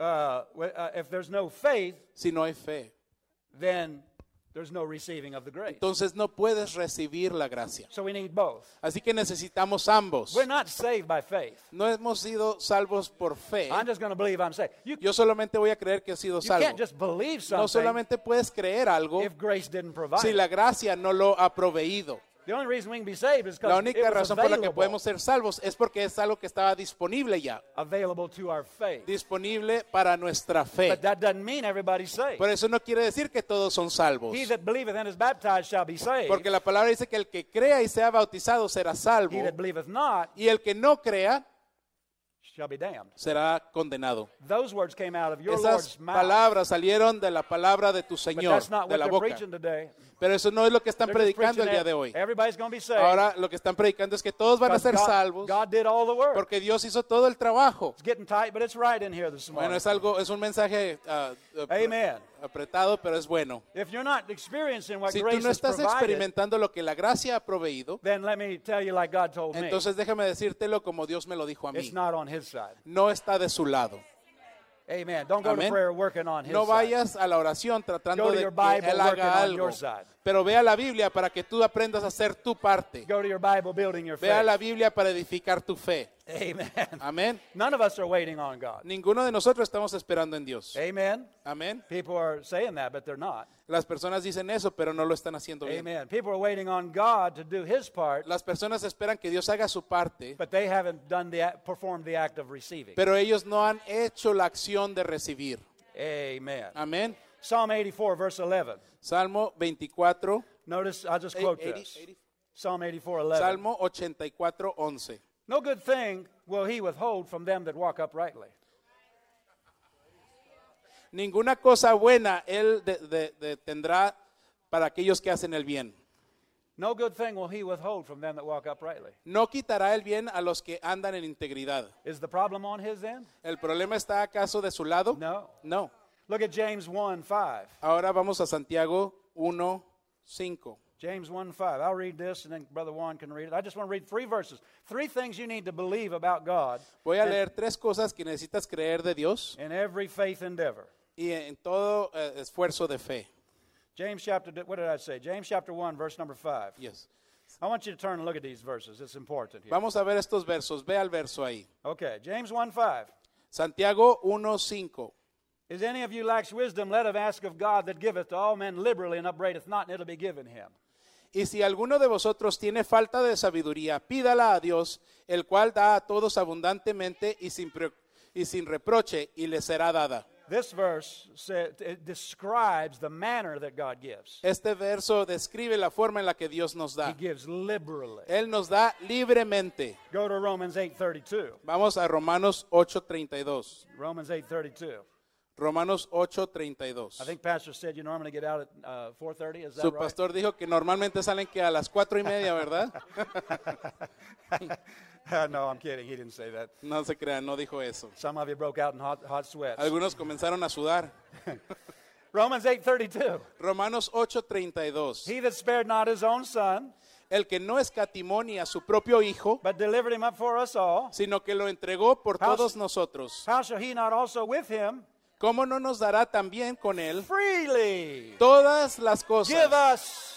If there's no faith, si no hay fe, then there's no receiving of the grace. entonces no puedes recibir la gracia. So we need both. Así que necesitamos ambos. We're not saved by faith. No hemos sido salvos por fe. I'm just going to believe I'm saved. You Yo solamente voy a creer que he sido can't salvo. just believe No something solamente puedes creer algo if grace didn't provide. si it. la gracia no lo ha proveído. The only reason we can be saved is La because única it was razón por la que available, podemos ser salvos es porque es algo que estaba disponible ya, available to our faith. disponible para nuestra fe. But that doesn't mean everybody's saved. Por eso no quiere decir que todos son salvos, He that believeth and is baptized shall be saved. porque la palabra dice que el que crea y sea bautizado será salvo, He that believeth not y el que no crea shall be damned. será condenado. Those words came out of your Esas Lord's mouth. palabras salieron de la palabra de tu But Señor, that's not de what la they're boca. preaching today. Pero eso no es lo que están They're just predicando el preaching día de that hoy. everybody's going to be saved. Ahora lo que están predicando es que todos van a because ser God, salvos God did all the work. porque Dios hizo todo el trabajo. It's getting tight, but it's right in here this morning. Bueno, es un mensaje Amen. apretado, pero es bueno. If you're not experiencing what Si tú grace no has estás provided, experimentando lo que la gracia ha proveído, then let me tell you like God told me. entonces déjame decírtelo como Dios me lo dijo a mí. It's not on His side. No está de su lado. Amen. Don't go to Amén. prayer working on His No side. vayas a la oración tratando Go to de your que Bible Él working haga on your algo. side. Pero ve a la Biblia para que tú aprendas a hacer tu parte. Go to your Bible building your Ve a faith. la Biblia para edificar tu fe. Amen. Amén. None of us are waiting on God. Ninguno de nosotros estamos esperando en Dios. Amen. Amén. People are saying that, but they're not. Las personas dicen eso, pero no lo están haciendo bien. Amen. People are waiting on God to do His part, Las personas esperan que Dios haga su parte, but they haven't performed the act of receiving. pero ellos no han hecho la acción de recibir. Amen. Amén. Psalm 84, verse 11. Salmo 24, Notice, I'll just quote this. Psalm 84, 11. Salmo 84, 11. No good thing will He withhold from them that walk uprightly. Ninguna cosa buena Él tendrá para aquellos que hacen el bien. No good thing will He withhold from them that walk uprightly. No quitará el bien a los que andan en integridad. Is the problem on His end? ¿El problema está acaso de su lado? No. No. Look at James 1, 5. Ahora vamos a Santiago 1, 5. James 1, 5. I'll read this and then Brother Juan can read it. I just want to read 3 verses. 3 things you need to believe about God Voy a leer 3 cosas que necesitas creer de Dios in every faith endeavor. y en todo esfuerzo de fe. James chapter, what did I say? James chapter 1, verse number 5. Yes. I want you to turn and look at these verses. It's important here. Vamos a ver estos versos. Ve al verso ahí. Okay, James 1:5. Santiago 1:5. Is any of you lacks wisdom, let him ask of God that giveth to all men liberally and upbraideth not, and it'll be given him. Y si alguno de vosotros tiene falta de sabiduría, pídala a Dios, el cual da a todos abundantemente y sin reproche, y le será dada. This verse it describes the manner that God gives. Este verso describe la forma en la que Dios nos da. He gives liberally. Él nos da libremente. Go to Romans 8:32. Vamos a Romanos 8:32. Romans 8:32. Romanos 8:32. I think Pastor said you normally get out at 4:30. Is that Su right? pastor dijo que normalmente salen que a las 4:30, ¿verdad? No, I'm kidding. He didn't say that. No se crean, no dijo eso. Some of you broke out in hot sweats. Algunos comenzaron a sudar. Romans 8:32. Romanos 8:32. He that spared not his own son, El que no escatimó ni a su propio hijo, but delivered him up for us all, sino que lo entregó por How- todos nosotros, how shall he not also with him ¿cómo no nos dará también con él freely todas las give cosas? us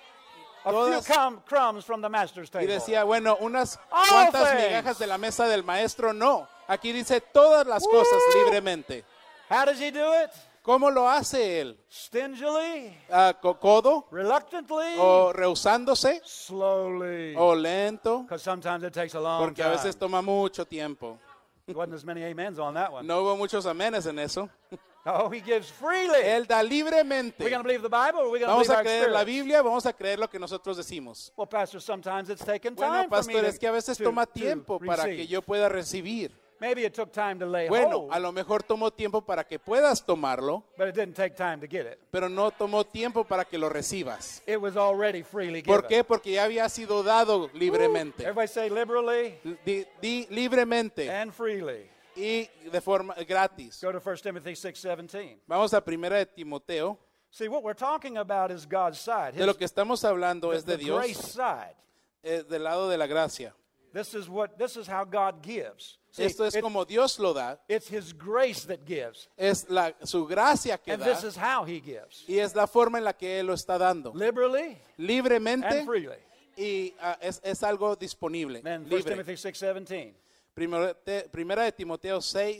a Todas- few crumbs from the master's Y table? decía, bueno, unas All cuantas things. migajas de la mesa del maestro. No, aquí dice todas las cosas libremente. How does he do it? ¿Cómo lo hace él? Stingily, ¿Codo? reluctantly, ¿O rehusándose? slowly. ¿O lento? Because sometimes it takes a long Porque a time. veces toma mucho tiempo. Wasn't as many amens on that one. No hubo muchos amenes en eso. No, he gives freely. Él da We're libremente. going to believe the Bible or we're going to Vamos believe a our creer la experience? Biblia, vamos a creer lo que nosotros decimos. Well, Pastor, sometimes it's taken Bueno, time for me pastor, to, es que a veces to- toma to tiempo para que receive. yo pueda recibir. Maybe it took time to lay Bueno, hold, a lo mejor tomó tiempo para que puedas tomarlo, but it didn't take time to get it. pero no tomó tiempo para que lo recibas. It was already freely given. ¿Por qué? Porque ya había sido dado libremente. Everybody say liberally Di libremente and freely. y de forma gratis. Go to 1 Timothy 6:17. Vamos a 1 de Timoteo. See, what we're talking about is God's side. De lo que estamos hablando es de the grace Dios, side. del lado de la gracia. This is how God gives. See, Esto es como Dios lo da, it's his grace that gives. es su gracia que And da this is how he gives. y es la forma en la que Él lo está dando. Liberally Libremente and freely. y es algo disponible, Then 1 libre. Timothy 6:17. Primera de Timoteo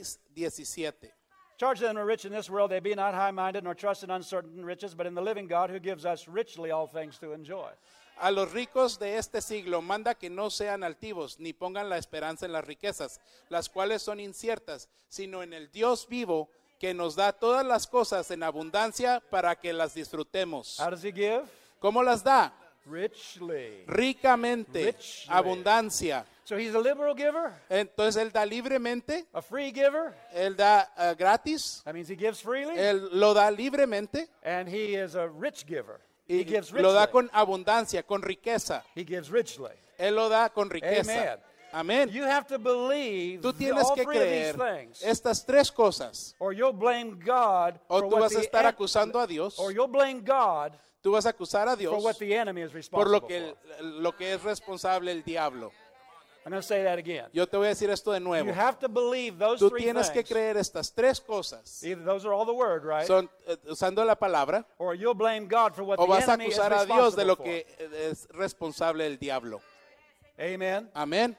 6:17. Charge them who are rich in this world, they be not high-minded, nor trust in uncertain riches, but in the living God who gives us richly all things to enjoy. A los ricos de este siglo manda que no sean altivos, ni pongan la esperanza en las riquezas, las cuales son inciertas, sino en el Dios vivo, que nos da todas las cosas en abundancia para que las disfrutemos. How does he give? ¿Cómo las da? Richly. Ricamente, Richly. abundancia. So he's a liberal giver, Entonces Él da libremente, a free giver. Él da gratis, That means he gives freely. Él lo da libremente And he is a rich giver. y He gives lo da richly. con abundancia, con riqueza. He gives richly. Él lo da con riqueza. Amén. You have to believe Tú tienes all que three of these creer things, estas tres cosas. or you'll blame God O for tú what vas a the estar en- acusando a Dios, or you'll blame God tú vas a acusar a for Dios what the enemy is por responsible lo que es responsable el diablo. for. I'm going to say that again. Yo te voy a decir esto de nuevo. You have to believe those Tú three tienes que things. creer estas tres cosas. Either those are all the word, right? Son usando la palabra, Or you'll blame God for what o the vas a enemy is acusar a Dios de responsible lo for. que es responsable el diablo. Amen. Amén.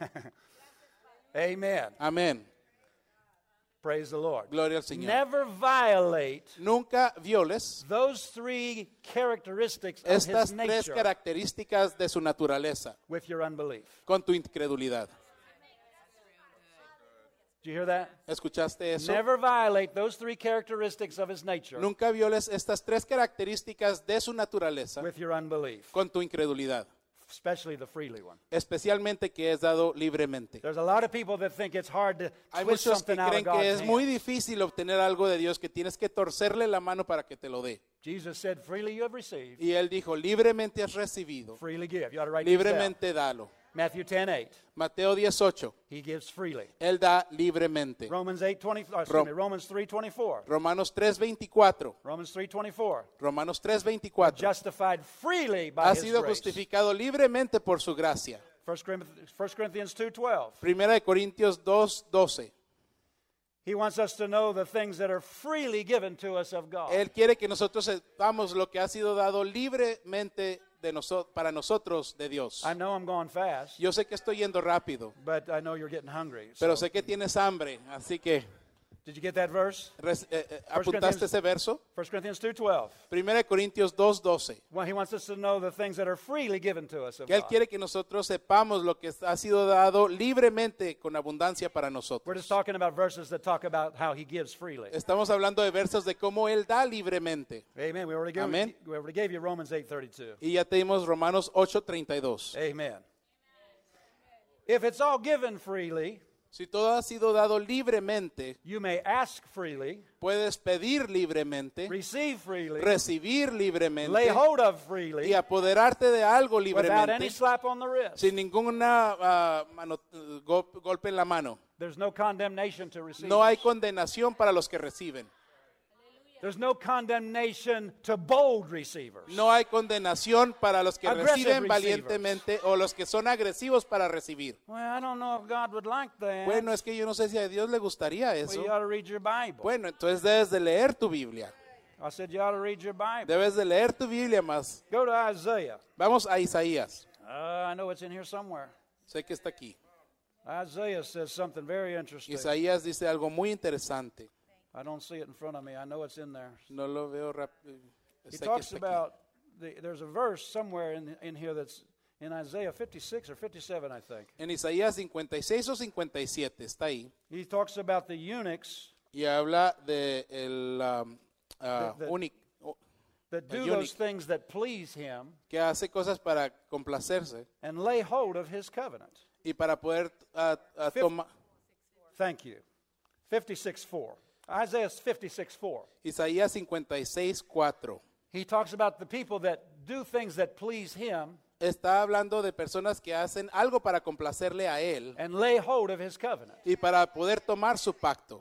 Amen. Amén. Praise the Lord. Gloria al Señor. Never violate Nunca violes those three characteristics of estas his tres nature características de su naturaleza with your unbelief. con tu incredulidad. Did you hear that? ¿Escuchaste eso? Never violate those three characteristics of his nature Nunca violes estas tres características de su naturaleza with your unbelief, con tu incredulidad, especially the freely one. especialmente que es dado libremente. There's a lot of people that think it's hard to Hay twist muchos que something out of creen God's que es muy hand. difícil obtener algo de Dios, que tienes que torcerle la mano para que te lo dé. Jesus said, freely you have received, Y Él dijo, libremente has recibido, freely give. You ought to write this down. libremente dalo. Matthew 10:8. Mateo 18, He gives freely. Él da libremente. Romans 3:24. Romanos 3:24, Romans 3:24. Romanos 3:24. Justified freely by Ha his sido grace. justificado libremente por su gracia. 1 Corinthians 2:12. Primera de Corintios 2:12. He wants us to know the things that are freely given to us of God. Él quiere que nosotros sepamos lo que ha sido dado libremente para nosotros de Dios. I know I'm going fast, Yo sé que estoy yendo rápido, but I know you're getting hungry. pero So, sé que tienes hambre, así que did you get that verse? ¿apuntaste ese verso? 1 Corinthians 2:12. 1 Corintios 2:12. Well, he wants us to know the things that are freely given to us of Que Él God. quiere que nosotros sepamos lo que ha sido dado libremente con abundancia para We're just nosotros. talking about verses that talk about how he gives freely. Estamos hablando de versos de cómo Él da libremente. Amen. We already Amen. gave you Romans 8:32. Y ya tenemos Romanos 8:32. Amen. If it's all given freely, Si todo ha sido dado libremente, you may ask freely, puedes pedir libremente, receive freely, recibir libremente lay hold of y freely, apoderarte de algo without any libremente, slap on the wrist. sin ninguna golpe en la mano. There's no condemnation to receive. No hay condenación para los que reciben. There's no condemnation to bold receivers. No hay condenación para los que Aggressive reciben receivers. valientemente o los que son agresivos para recibir. Well, I don't know if God would like that. Bueno, es que yo no sé si a Dios le gustaría Well, eso. you ought to read your Bible. Bueno, entonces debes de leer tu Biblia. I said you ought to read your Bible. Debes de leer tu Biblia más. Go to Isaiah. Vamos a Isaías. I know it's in here somewhere. Sé que está aquí. Isaiah says something very interesting. Isaías dice algo muy interesante. I don't see it in front of me. I know it's in there. No lo veo rápido. He Sé que talks está aquí. about, there's a verse somewhere in here that's in Isaiah 56 or 57, I think. En Isaías 56 o 57 está ahí. He talks about the eunuchs Y habla de el that do eunuch. those things that please him que hace cosas para complacerse and lay hold of his covenant. y para poder tomar. Thank you. 56:4. Isaiah 56:4. Isaías 56:4. He talks about the people that do things that please him Está hablando de personas que hacen algo para complacerle a él and lay hold of his covenant. y para poder tomar su pacto.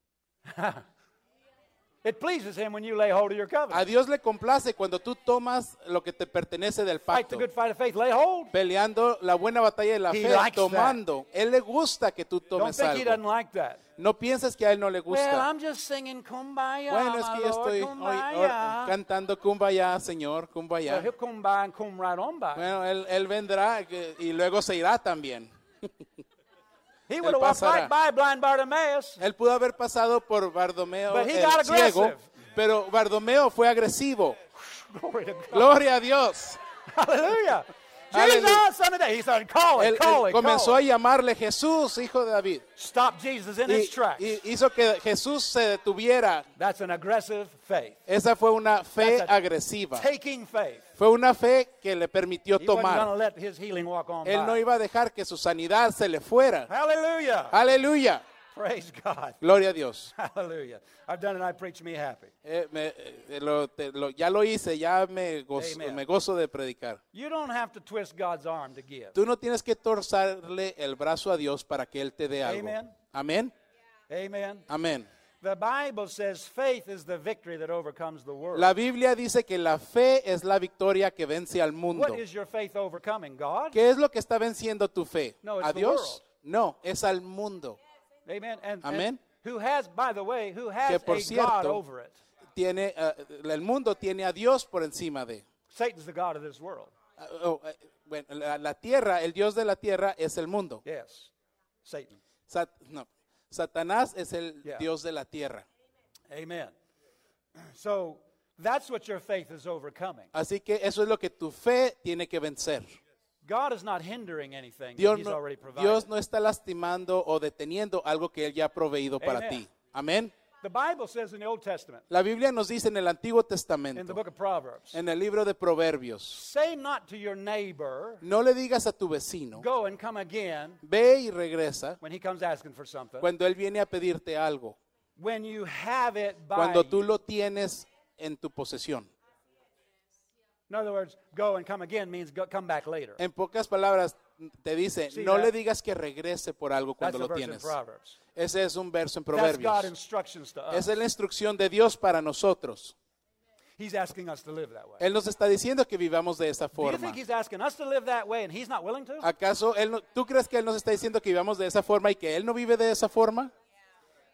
It pleases him when you lay hold of your A covenant. Dios le complace cuando tú tomas lo que te pertenece del Fight the pacto, good fight of faith. Lay hold. peleando la buena batalla de la He fe, likes tomando. Él le gusta que tú Don't tomes think he doesn't algo. like that. No pienses que a él no le Well, gusta. I'm just singing Kumbaya. Bueno, es my que yo Lord, estoy Kumbaya. cantando Kumbaya, Señor, Well, Kumbaya. he'll come by and come right on by. Bueno, él vendrá y luego se irá también. He would have walked pasará. right by blind Bartimaeus. Él pudo haber pasado por Bardomeo But he el got ciego, aggressive. pero Bardomeo fue agresivo. Glory to God. Gloria a Dios. Hallelujah. Hallelujah. Jesus, son of David. He started calling, Él calling, comenzó a calling. llamarle Jesús, hijo de David. Stop Jesus in his tracks. Y hizo que Jesús se detuviera. That's an aggressive faith. Esa fue una fe That's a agresiva. Taking faith. Fue una fe que le permitió He wasn't going to tomar. let his healing walk on Él no by. iba a dejar que su sanidad se le fuera. Hallelujah. Aleluya. Praise God. Gloria a Dios. Hallelujah. I've done it, I preach me happy. Ya lo hice, ya me Amen. gozo de predicar. You don't have to twist God's arm to give. Tú no tienes que torcerle el brazo a Dios para que Él te dé algo. Amen. Amén. Amen. Amén. The Bible says faith is the victory that overcomes the world. La Biblia dice que la fe es la victoria que vence al mundo. What is your faith overcoming? God? ¿Qué es lo que está venciendo tu fe? No, it's ¿A the Dios? world. No, es al mundo. Amen. And Amen. who has, by the way, who Que has por a God cierto, over it? el mundo tiene a Dios por encima de. Satan's the God of this world. Bueno, la tierra, el Dios de la tierra es el mundo. Yes. Satan. No, Satanás es el Yeah. Dios de la tierra. Amen. So that's what your faith is overcoming. Así que eso es lo que tu fe tiene que vencer. God is not hindering anything that Dios He's no, already provided. Dios no está lastimando o deteniendo algo que Él ya ha proveído para Amen. ti. Amén. The Bible says in the Old Testament, La Biblia nos dice en el Antiguo in the Testamento, book of Proverbs, en el libro de Proverbios, say not to your neighbor, no le digas a tu vecino, go and come again ve y regresa when he comes asking for something. cuando Él viene a pedirte algo, When you have it by cuando tú you. lo tienes en tu posesión. In other words, go and come again means come back later. En pocas palabras, te dice, See no that? le digas que regrese por algo That's cuando the lo verse in tienes. Proverbs. Ese es un verso en That's God's Proverbios. instructions to us. Esa es la instrucción de Dios para nosotros. He's asking us to live that way. Él nos está diciendo que vivamos de esa Do you forma. think He's asking us to live that way and He's not willing to? ¿Acaso tú crees que Él nos está diciendo que vivamos de esa forma y que Él no vive de esa forma?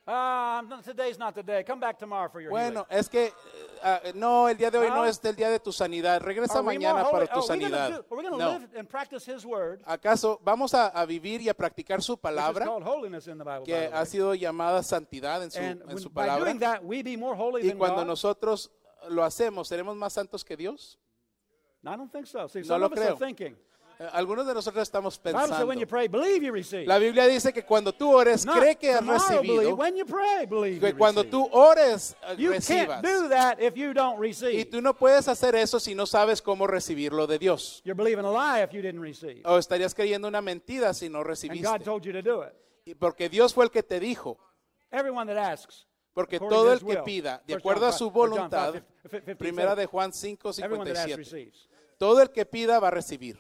Today's not the day. Come back tomorrow for your Bueno, healing. es que no, el día de hoy no es el día de tu sanidad. Regresa Are we more mañana holy? para tu Are we gonna sanidad. do- Are we going to No. live and practice His word, ¿Acaso vamos a vivir y a practicar su which is palabra, called holiness in the Bible, by que the ha way. sido llamada santidad en And su by palabra? doing that, we be more holy Y than cuando God? nosotros lo hacemos, ¿seremos más santos que Dios? I don't think so. See, No some lo of us are creo. thinking. Algunos de nosotros estamos The Bible said when pensando. you pray, believe you receive. La Biblia dice que cuando tú ores, Not cree que has tomorrow believe. recibido. When you pray, believe Que you cuando receive. tú ores, You recibas. can't do that if you don't Y receive. tú no puedes hacer eso si no sabes cómo recibirlo de Dios. You're believing a lie if you didn't receive. O estarías creyendo una mentira si no And God recibiste. told you to do it. Y porque Dios fue el que te dijo. Everyone that asks, Porque according todo to el his que will. pida, de 1 acuerdo a John su 5, 1 John voluntad, 5, primera de Juan 5, everyone that asks 57. receives. Todo el que pida va a recibir.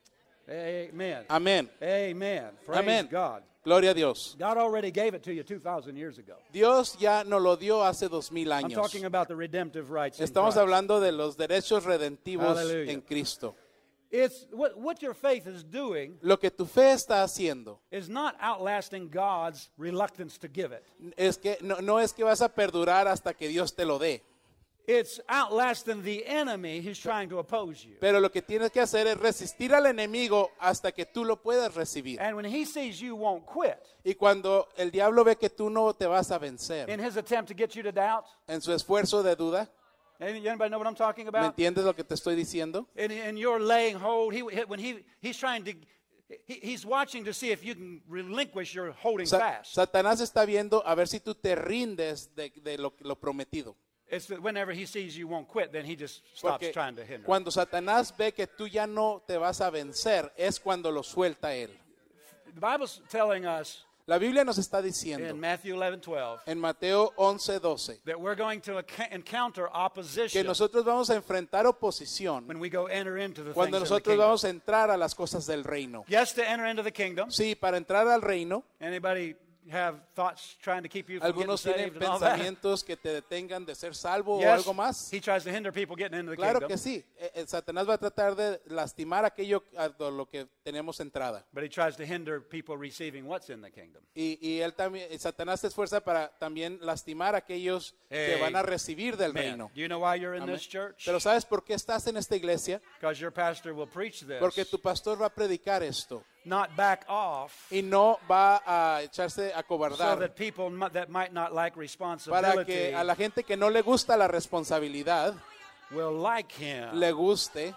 Amen. Amén. Amen. Praise Amén. God. Gloria a Dios. God already gave it to you 2,000 years ago. Dios ya nos lo dio hace 2000 I'm años. talking about the redemptive rights in Estamos Christ. hablando de los derechos redentivos Hallelujah. en Cristo. It's what your faith is doing Lo que tu fe está haciendo is not outlasting God's reluctance to give it. es que no es que vas a perdurar hasta que Dios te lo dé. It's outlasting the enemy who's trying to oppose you. Pero lo que tienes que hacer es resistir al enemigo hasta que tú lo puedas recibir. And when he sees you won't quit, Y cuando el diablo ve que tú no te vas a vencer in his attempt to get you to doubt, en su esfuerzo de duda, anybody know what I'm talking ¿me about? entiendes lo que te estoy diciendo? And you're laying hold, he's trying to, he's watching to see if you can relinquish your holding fast. Satanás está viendo a ver si tú te rindes de lo prometido. It's that whenever he sees you won't quit, then he just stops Porque trying to hinder. cuando Satanás ve que tú ya no te vas a vencer, es cuando lo suelta él. The Bible's telling us La Biblia nos está in diciendo Matthew 11:12 en Mateo 11:12 that we're going to encounter que opposition nosotros vamos a enfrentar oposición when we go enter into the cuando things of the nosotros kingdom. vamos a entrar a las cosas del reino. Yes, to enter into the kingdom. Sí, para entrar al reino, Anybody have thoughts trying to keep you from getting algunos tienen saved and all that? pensamientos que te detengan de ser salvo o Yes, algo más. he tries to hinder people getting into the Claro kingdom. que sí. Satanás va a tratar de lastimar aquello a lo que tenemos entrada. But he tries to hinder people receiving what's in the kingdom. Y él también, Satanás se esfuerza para también lastimar a aquellos que van a recibir del Man, reino. do you know why you're in Amén. this church? Pero ¿sabes por qué estás en esta iglesia? Because your pastor will preach this, Porque tu pastor va a predicar esto not back off, y no va a echarse a so cobardar that people that might not like para responsibility que a la gente que no le gusta la responsabilidad will like him. le guste.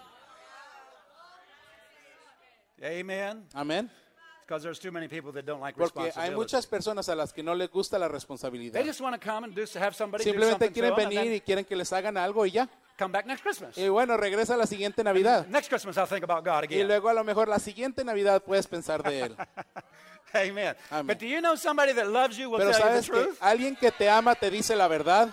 Amen? Amén. Because there's too many people that don't like Porque hay responsibility. muchas personas a las que no les gusta la responsabilidad. They just want to come and have somebody do Simplemente something to quieren them and venir then y quieren que les hagan algo y ya. come back next Christmas. Y bueno, regresa la siguiente Navidad. Next Christmas I'll think about God Y again. luego a lo mejor la siguiente Navidad puedes pensar de él. Amen. Amén. But do you know somebody that loves you will Pero tell you the sabes que truth? alguien que te ama te dice la verdad,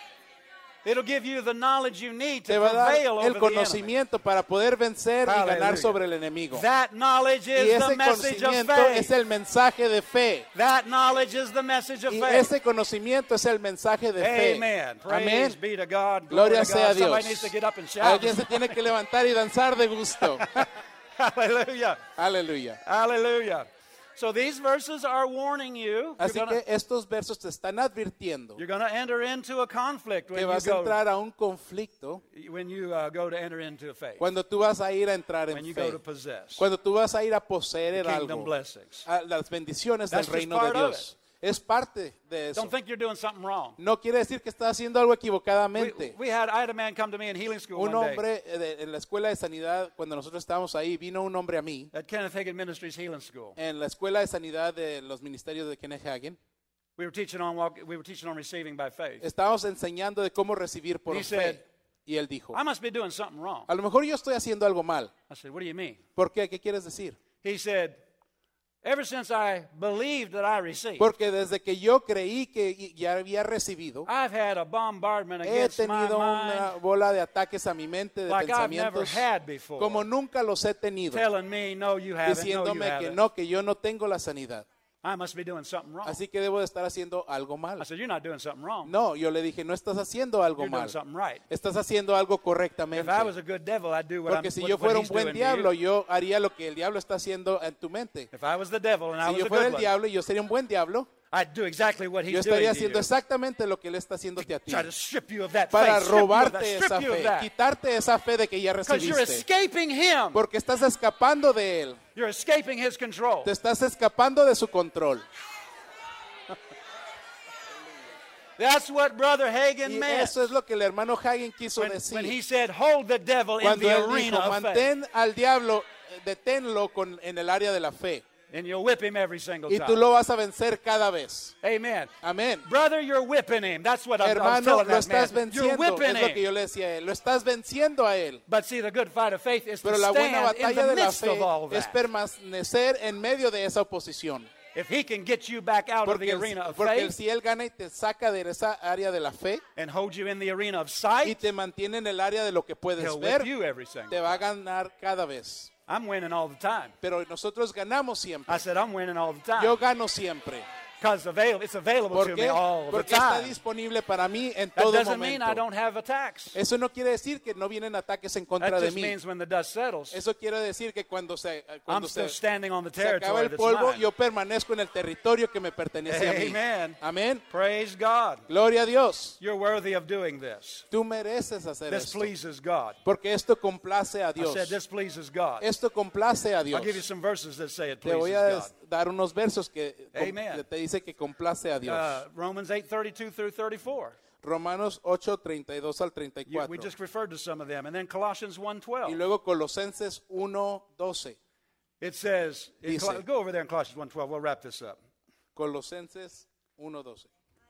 It'll give you the knowledge you need te to va a dar prevail over el the enemy. conocimiento para poder vencer y ganar Hallelujah. sobre el enemigo. That knowledge Y is the ese message of conocimiento faith. es el mensaje de fe. That knowledge is the message of Y faith. ese conocimiento es el mensaje de fe. Amen. Praise Amén. be to God. Gloria Glory to sea a God. Somebody Dios. needs to get up and shout. Alguien se tiene que levantar y danzar de gusto. Hallelujah. Aleluya. Hallelujah. So these verses are warning you. Así que estos versos te están advirtiendo You're going to enter into a conflict que when vas a you entrar a un conflicto go to enter into faith. cuando tú vas a ir a entrar When en you go fe. to possess Cuando tú vas a ir a poseer kingdom algo. blessings. A las bendiciones del That's just reino de part of Dios. Es parte de eso. Don't think you're doing something wrong. No quiere decir que estás haciendo algo equivocadamente. I had a man come to me in healing school Un one day hombre en la escuela de sanidad, cuando nosotros estábamos ahí, vino un hombre a mí at Kenneth Hagin Ministries Healing School. en la escuela de sanidad de los ministerios de Kenneth Hagin. We were teaching on receiving by faith. Estábamos enseñando de cómo recibir por He fe. said, Y él dijo, I must be doing something wrong. a lo mejor yo estoy haciendo algo mal. I said, what do you mean? ¿Por qué? ¿Qué quieres decir? He said, ever since I believed that I received, Porque desde que yo creí que ya había recibido, I've had a bombardment he against my tenido una mind bola de ataques a mi mente, de like I've never pensamientos, had before, como nunca los he tenido, telling me, no, you haven't, no, you diciéndome que haven't. no, que yo no tengo la sanidad. I must be doing something wrong. Así que debo de estar haciendo algo mal. I said, you're not doing something wrong. No, yo le dije, no estás haciendo algo You're doing mal. something right. Estás haciendo algo If correctamente. I was a good devil, I'd do what Porque si what yo fuera un he's buen doing to diablo, you. yo haría lo que el diablo está haciendo en tu mente. If I was the devil and I Si was yo a fuera good el one, diablo y yo sería un buen diablo, I'd do exactly what yo he's doing estaría to haciendo you. exactamente lo que él está haciéndote a ti. Try to strip you of that Para faith, strip you of that, robarte esa strip you of fe, that. quitarte esa fe de que ya Because you're recibiste. escaping him. Porque estás escapando de él. You're escaping his control. Te estás escapando de su control. That's what Brother Hagin Y meant eso es lo que el hermano Hagin quiso when decir. he said, hold the devil in Cuando the él arena dijo, of faith. mantén al diablo, deténlo en el área de la fe. And you'll whip him every single Y tú time. lo vas a vencer cada vez. Amen. Amén. Brother, you're whipping him. That's what I'm Hermano, telling lo that estás man. You're venciendo. whipping Es lo que him. yo le decía a él. Lo estás venciendo a él. But see, the good fight of faith is to Pero la buena stand in batalla the de la midst fe of all es that. permanecer en medio de esa oposición. If he can get you back out of the arena of faith Si él gana y te saca de esa área de la fe and hold you in the arena of y sight, te mantiene en el área de lo que puedes he'll ver, whip you every single te va a ganar cada vez. I'm winning all the time. Pero nosotros ganamos siempre. I said, I'm winning all the time. Yo gano siempre. Because it's available ¿Por to me qué? all the Porque está time. disponible para mí en That todo doesn't mean I momento. don't have attacks. Eso no quiere decir que no vienen ataques en contra That de just mí. means when the dust settles, Eso quiere decir que cuando I'm still standing on the se acaba territory el that's polvo, mine. yo permanezco en el territorio que me pertenece a mí. Amen. Amén. Praise God. Gloria a Dios. You're worthy of doing this. Tú mereces hacer This esto. pleases God. Porque esto complace a I Dios. said, this pleases God. Esto complace a Dios. I'll give you some verses that say it Te voy pleases a God. dar unos versos que Amen. te dice que complace a Dios. Romans 8:32 through 34. Romanos 8, 32 al 34. We just referred to some of them. And then Colossians 1:12. Y luego Colosenses 1, 12. It says, Dice. go over there in Colossians 1:12. We'll wrap this up. Colosenses 1, 12.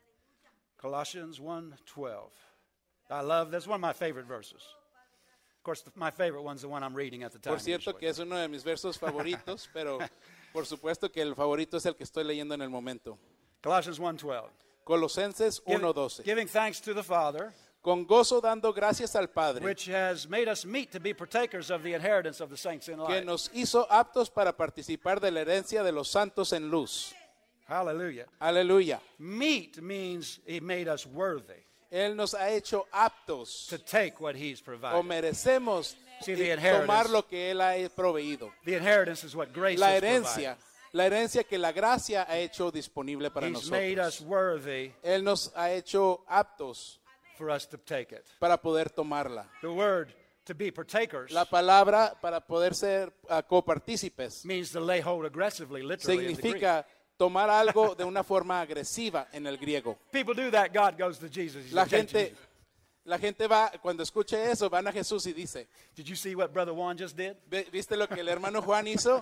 Colossians 1:12. That's one of my favorite verses. Of course, my favorite one's the one I'm reading at the time. Por cierto usually. que es uno de mis versos favoritos, pero por supuesto que el favorito es el que estoy leyendo en el momento. Colossians 1:12. Colosenses 1, 12. Giving thanks to the Father, Con gozo dando gracias al Padre, which has made us meet to be partakers of the inheritance of the saints in que light. nos hizo aptos para participar de la herencia de los santos en luz. Hallelujah. Aleluya. Meet means he made us worthy Él nos ha hecho aptos to take what he's o provided. merecemos See, the inheritance- tomar lo que Él ha proveído. The inheritance is what grace La has herencia, la herencia que la gracia ha hecho disponible para provided. He's made us nosotros. worthy Él nos ha hecho aptos for us to take it. para poder tomarla. The word to be partakers La palabra para poder ser copartícipes means to lay hold aggressively, literally. in the Greek. significa tomar algo de una forma agresiva en el griego. People do that, God goes to Jesus. He La says, "Hey, gente, la gente va, cuando escuche eso, van a Jesús y dice, did you see what Brother Juan just did? ¿viste lo que el hermano Juan hizo?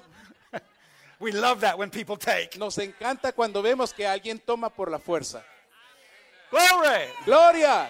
We love that when people take. Nos encanta cuando vemos que alguien toma por la fuerza. Glory! ¡Gloria!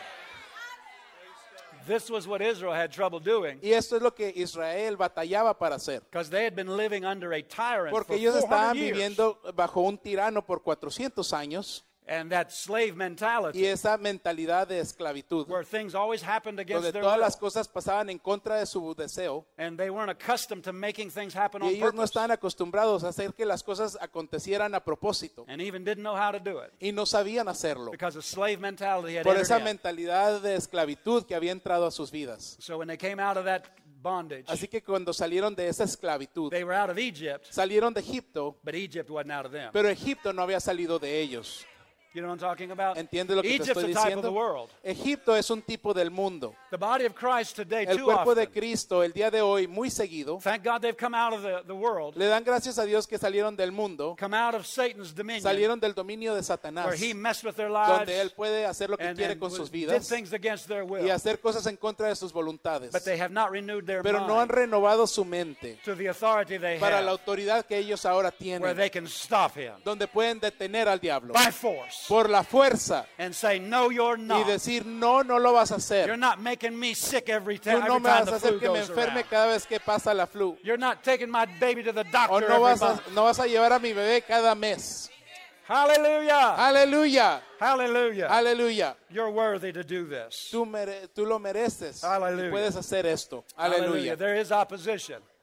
This was what Israel had trouble doing Y esto es lo que Israel batallaba para hacer. because they had been living under a tyrant Porque for ellos 400 estaban years. viviendo bajo un tirano por 400 años And that slave y mentality esa mentalidad de esclavitud, where things always happened against donde their todas will. las cosas pasaban en contra de su deseo And they weren't accustomed to making things happen y on ellos no purpose. estaban acostumbrados a hacer que las cosas acontecieran a propósito And even didn't know how to do it y no sabían hacerlo because the slave mentality had por entered esa in. mentalidad de esclavitud que había entrado a sus vidas. So when they came out of that bondage, Así que cuando salieron de esa esclavitud, they were out of Egypt, salieron de Egipto, but Egypt wasn't out of them. pero Egipto no había salido de ellos. You know what I'm talking about? ¿Entiendes lo que te Egypt's estoy a type of the diciendo? world. Egipto es un tipo del mundo. The body of Christ today, El too cuerpo de often, Cristo el día de hoy muy seguido, thank God they've come out of the world, le dan gracias a Dios que salieron del mundo, come out of Satan's dominion, salieron del dominio de where Satanás, he messed with their lives donde él puede hacer lo que and, quiere con sus did vidas things against their will. y hacer cosas en contra de sus voluntades. But they have not renewed their Pero no han mind renovado su mente to the authority they para la have, autoridad que ellos ahora where tienen, they can stop him donde pueden detener al diablo by force por la fuerza and say, no, you're y not. decir, no, no lo vas a You're hacer. not making me sick every Tú time no me vas the a hacer flu que me goes enferme around. cada vez que pasa la flu. You're not taking my baby to the O doctor no every vas, a, month. no vas a llevar a mi bebé cada mes. Hallelujah. Aleluya, Hallelujah. aleluya. You're worthy to do this. Tú lo mereces. Aleluya. Y puedes hacer esto. Hallelujah. Aleluya. There is opposition.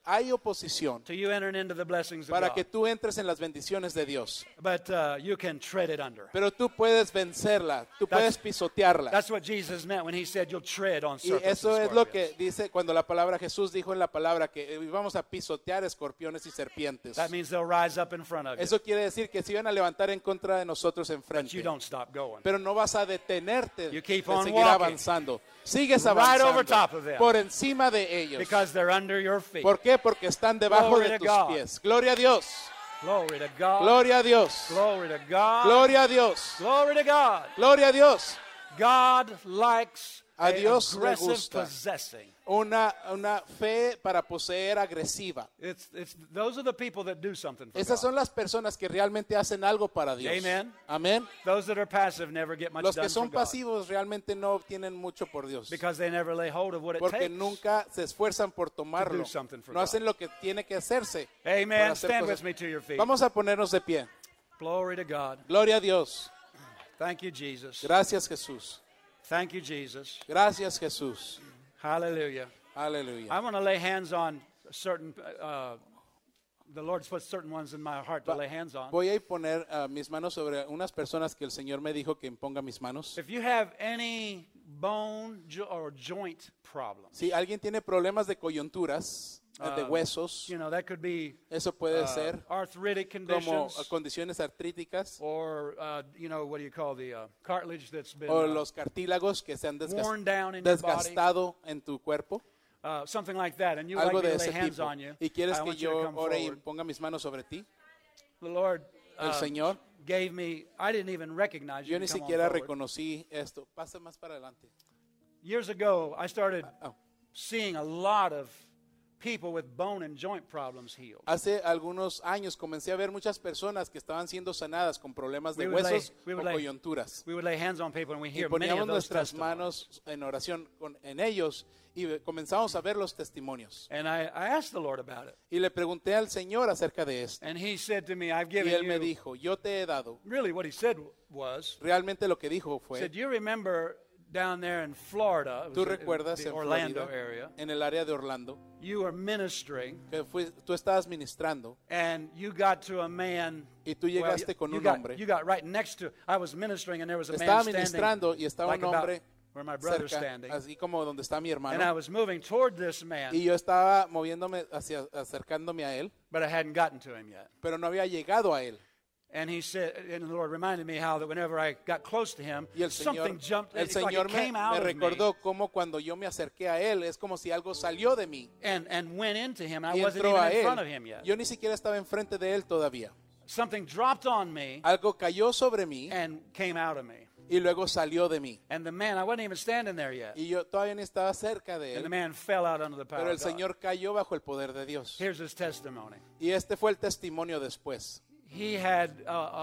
hay oposición to you entering into the blessings of para God. que tú entres en las bendiciones de Dios. But you can tread it under. Pero tú puedes vencerla, tú puedes pisotearla. That's what Jesus meant when he said you'll tread on Y serpents eso and es lo scorpions. que dice cuando la palabra Jesús dijo en la palabra que íbamos a pisotear escorpiones y serpientes. That means they'll rise up in front of you. Eso quiere decir que se iban a levantar en contra de nosotros But you enfrente. don't stop going. Pero no vas a detenerte You keep de on seguir walking. avanzando. Sigues Right avanzando over top of them. por encima de ellos. Because they're under your feet. ¿Por qué? Porque están debajo Glory de to tus God. pies. Gloria a Dios. Glory to God. Gloria a Dios. Glory to God. Gloria a Dios. Glory to God. Gloria a Dios. God likes A Dios le aggressive gusta. possessing. Una fe para poseer agresiva. Those are the people that do something for Esas God. son las personas que realmente hacen algo para Dios. Amen. Amén. Those that are passive never get much Los done que son for God. pasivos realmente no obtienen mucho por Dios. Because they never lay hold of what it Porque takes. nunca se esfuerzan por tomarlo. do something for No God. hacen lo que tiene que hacerse. Amen. para hacer Stand cosas. with me to your feet. Vamos a ponernos de pie. Glory to God. Gloria a Dios. Thank you, Jesus. Gracias, Jesús. Thank you, Jesus. Gracias, Jesús. Hallelujah. I Aleluya. want to lay hands on certain, the Lord's put certain ones in my heart to lay hands on. Voy a poner mis manos sobre unas personas que el Señor me dijo que imponga mis manos. If you have any bone or joint problems, Si alguien tiene problemas de coyunturas, de huesos, you know, that could be eso puede ser arthritic como conditions condiciones artríticas or, you know, what do you call the cartilage that's been o los cartílagos que se han worn down in your body, desgastado en tu cuerpo, something like that, and you algo like me de to lay ese hands tipo. on you. Y quieres I que want you to yo come ore y forward. ponga mis manos sobre ti. The Lord El Señor, gave me, I didn't even recognize you. yo ni Come on siquiera forward. reconocí esto. Pasa más para adelante. Years ago, I started Oh. seeing a lot of people with bone and joint problems healed. Hace algunos años comencé a ver muchas personas que estaban siendo sanadas con problemas de We would huesos we o would lay- coyunturas. We would lay hands on people and we Y hear many poníamos of those nuestras testimonies. manos en oración en ellos y comenzamos a ver los testimonios. And I asked the Lord about it. Y le pregunté al Señor acerca de esto. And he said to me, I've Y given Él me you, dijo, yo te he dado. really what he said was, Realmente lo que dijo he fue, said, you remember down there in Florida, it tú was in recuerdas the en Orlando Florida, area, en el área de Orlando, you were ministering que tú estabas ministrando and you got to a man. y tú llegaste con you un got, hombre. you got right next to, I was ministering and there was a Estaba man ministrando standing y estaba like un about hombre where my brother's cerca, standing. así como donde está mi And I hermano. was moving toward this man, Y yo estaba moviéndome acercándome a él, but I hadn't gotten to him yet. pero no había llegado a él. And he said, and the Lord reminded me how that whenever I got close to him, Y el something Señor, jumped, el it's like Señor it came me out of me recordó cómo cuando yo me acerqué a él, es como si algo salió de mí and went into him. I y wasn't entró even a in front of él. him yet. Yo ni siquiera estaba enfrente de él todavía. Something dropped on me Algo cayó sobre mí and came out of me. y luego salió de mí. And the man, I wasn't even standing there yet. Y yo todavía ni estaba cerca de And the él, man fell out under the power pero el of God. Señor cayó bajo el poder de Dios. Here's his testimony. Y este fue el testimonio después. He had,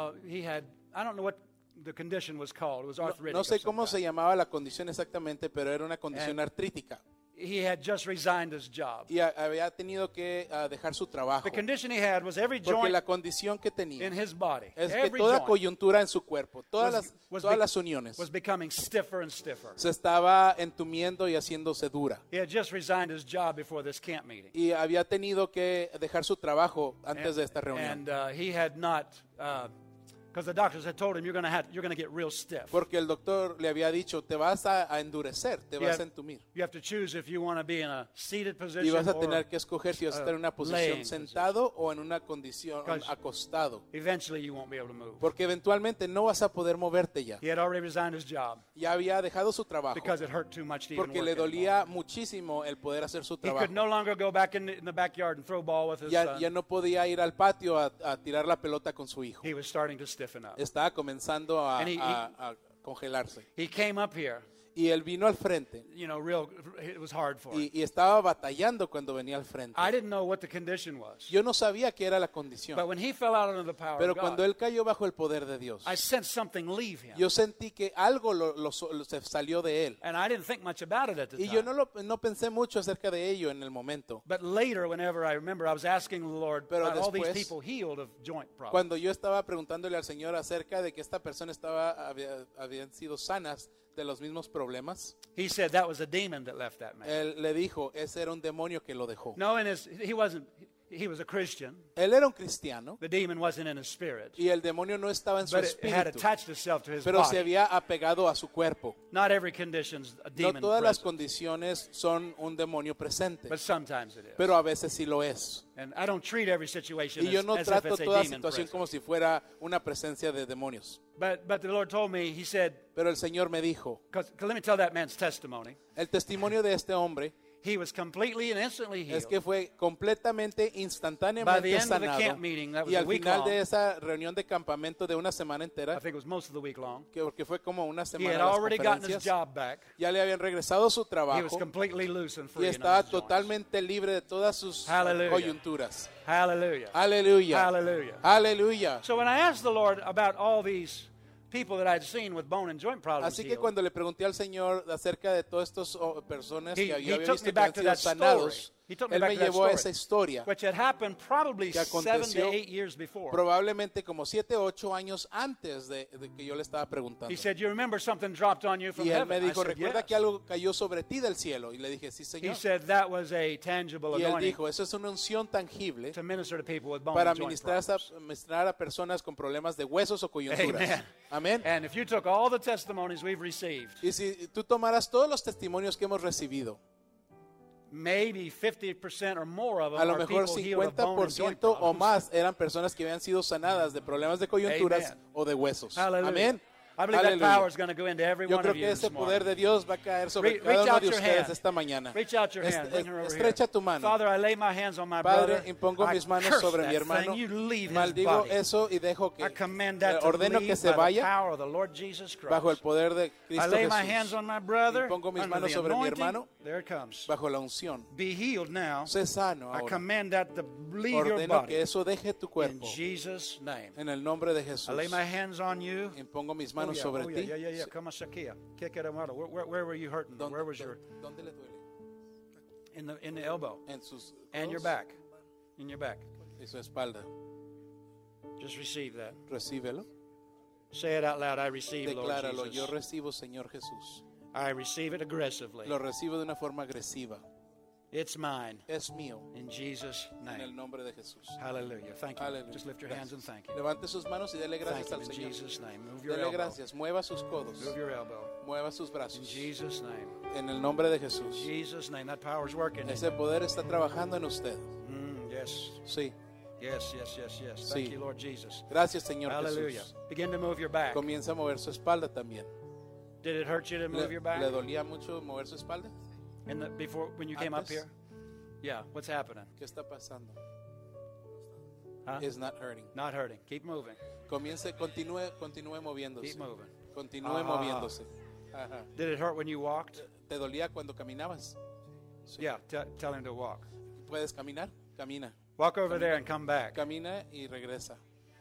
I don't know what the condition was called. It was arthritic. No sé of some cómo se kind. llamaba la condición exactamente, pero era una condición artrítica. He had just resigned his job. Y había tenido que dejar su trabajo. The condition he had was every Porque joint la condición que tenía in his body, es que every toda joint coyuntura en su cuerpo, todas was las uniones, was becoming stiffer and stiffer. se estaba entumiendo y haciéndose dura. He had just resigned his job before this camp meeting. Y había tenido que dejar su trabajo antes de esta reunión. And he had not, because the doctors had told him, you're going to get real stiff. Porque el doctor le había dicho, te vas a endurecer, te vas a have- entumir. You have to choose if you want to be in a seated Y position vas a or tener que escoger si vas a estar en una laying posición sentado o en una condición Because- acostado. eventually you won't be able to move. Porque eventualmente no vas a poder moverte ya. He had already resigned his job Ya había dejado su trabajo because it hurt too much to even porque work le anymore. dolía muchísimo el poder hacer su He trabajo. could no longer go back in the backyard and throw ball with his son. Ya no podía ir al patio a tirar la pelota con su hijo. He was starting to stiffen up. Estaba comenzando a And a congelarse. He came up here, Y él vino al frente you know, it was hard for him. y estaba batallando cuando venía al frente. I didn't know what the condition was. Yo no sabía qué era la condición, But when he fell out under the power pero of cuando God, él cayó bajo el poder de Dios, I sensed something leave him. yo sentí que algo se salió de él. And I didn't think much about it at the Y yo time. no pensé mucho acerca de ello en el momento. But later, whenever I remember, I was asking the Lord Pero about all these después, people healed of joint problems. Cuando yo estaba preguntándole al Señor acerca de que esta persona habían sido sanas de los mismos problemas. He said that was a demon that left that man. Él le dijo, ese era un demonio que lo dejó. No, he was a Christian. Él era un cristiano. The demon wasn't in his spirit. Y el demonio no estaba en su But it had espíritu, attached itself to his pero se body. había apegado a su cuerpo. Not every condition's a No demon todas las present, condiciones son un demonio presente, but sometimes it is. pero a veces sí lo es. And I don't treat every situation Y yo no as if trato it's a toda demon situación present. como si fuera una presencia de demonios. But the Lord told me, he said, Pero el Señor me dijo, because let me tell that man's testimony. el testimonio de este hombre He was completely and instantly healed. es que fue completamente, By the instantáneamente end of the sanado. camp meeting, that was Y a al week final long. de esa reunión de campamento de una semana I entera, think it was most of the week long. porque fue como una He semana had de las already gotten his conferencias, job back. ya le habían regresado su He was trabajo completely loose and y free. in estaba all his joints. totalmente libre de todas sus Hallelujah. coyunturas. Hallelujah. Aleluya. Hallelujah. Aleluya. So when I asked the Lord about all these people that I'd seen with bone and joint problems Así que healed, cuando le pregunté al Señor acerca de todas estas personas que he yo había took visto me que back han to sido that story. sanados, He took me Él back me to that llevó a story, esa historia which had happened probably que 7 aconteció to 8 years before. probablemente como 7 o 8 años antes de que yo le estaba preguntando. He said, "You remember something dropped on you from Y él heaven?" me I dijo, said, ¿recuerda "Yes." que algo cayó sobre ti del cielo? Y le dije, sí, He Señor. said that was a tangible Y él anointing dijo, eso es una unción tangible to minister to people with bone para and joint ministrar problems. a personas con problemas de huesos o coyunturas. Amen. Amén. And if you took all the testimonies we've received, Y si tú tomaras todos los testimonios que hemos recibido, maybe 50% or more of them a lo are mejor people healed of bone and joint 50% o problems. más eran personas que habían sido sanadas de problemas de coyunturas Amen. o de huesos. Hallelujah. Amén. I believe that Aleluya. power is going to go into every Yo one creo of you que this ese poder morning. de Dios va a caer sobre Reach cada uno out de your ustedes hand. esta mañana. Reach out your hand. Bring her over Estrecha here. tu mano. Father, I lay my hands on my Padre, brother. impongo I mis manos curse sobre that mi hermano. thing. You leave his Maldigo body. eso y dejo que I command that to ordeno leave que se by the vaya power of the Lord Jesus Christ. bajo el poder de I Cristo lay my hands Jesús. on my brother. Impongo mis Under manos the sobre mi anointing. hermano. There it comes. Bajo la unción. Be healed now. Sé sano I ahora. command that to leave your Ordeno body. que eso deje tu In cuerpo. Jesus' name. En el nombre de Jesús. I lay my hands on you. Impongo mis manos sobre ti. Yeah. Come on, Shakia. Kick it out. Where were you hurting? Where was your ¿Dónde le duele? in the elbow En sus and your codos back? In your back. y su espalda. Just receive that. Recíbelo. Say it out loud. I receive, Lord Decláralo. Jesus. Yo recibo, Señor Jesús. I receive it aggressively. Lo recibo de una forma agresiva. It's mine. Es mío. In Jesus' En el name. nombre de Jesús. Hallelujah. Thank you. Aleluya. Just lift your hands and thank you. Levante sus manos y dele Thank gracias you. al In Señor. Jesus' name. Move your Dele elbow. gracias. Mueva sus codos. Move your elbow. Mueva sus In brazos. Jesus' name. En el nombre de Jesús. Jesus' name. That power's working. Ese poder está trabajando en usted. Yes. Sí. Yes. Thank Sí. you, Lord Jesus. Gracias, Señor Hallelujah. Jesús. Begin to move your back. Comienza a mover su espalda también. Did it hurt you to move your back? ¿Le dolía mucho mover su espalda? Before when you came up Antes. here? Yeah. What's happening? ¿Qué está pasando? Huh? It's not hurting. Not hurting. Keep moving. Continúe moviéndose. Keep moving. Continúe Ajá. moviéndose. Ajá. Did it hurt when you walked? ¿Te dolía cuando caminabas? Sí. Yeah. Tell him to walk. ¿Puedes caminar? Camina. Walk over there and come back. Camina y regresa.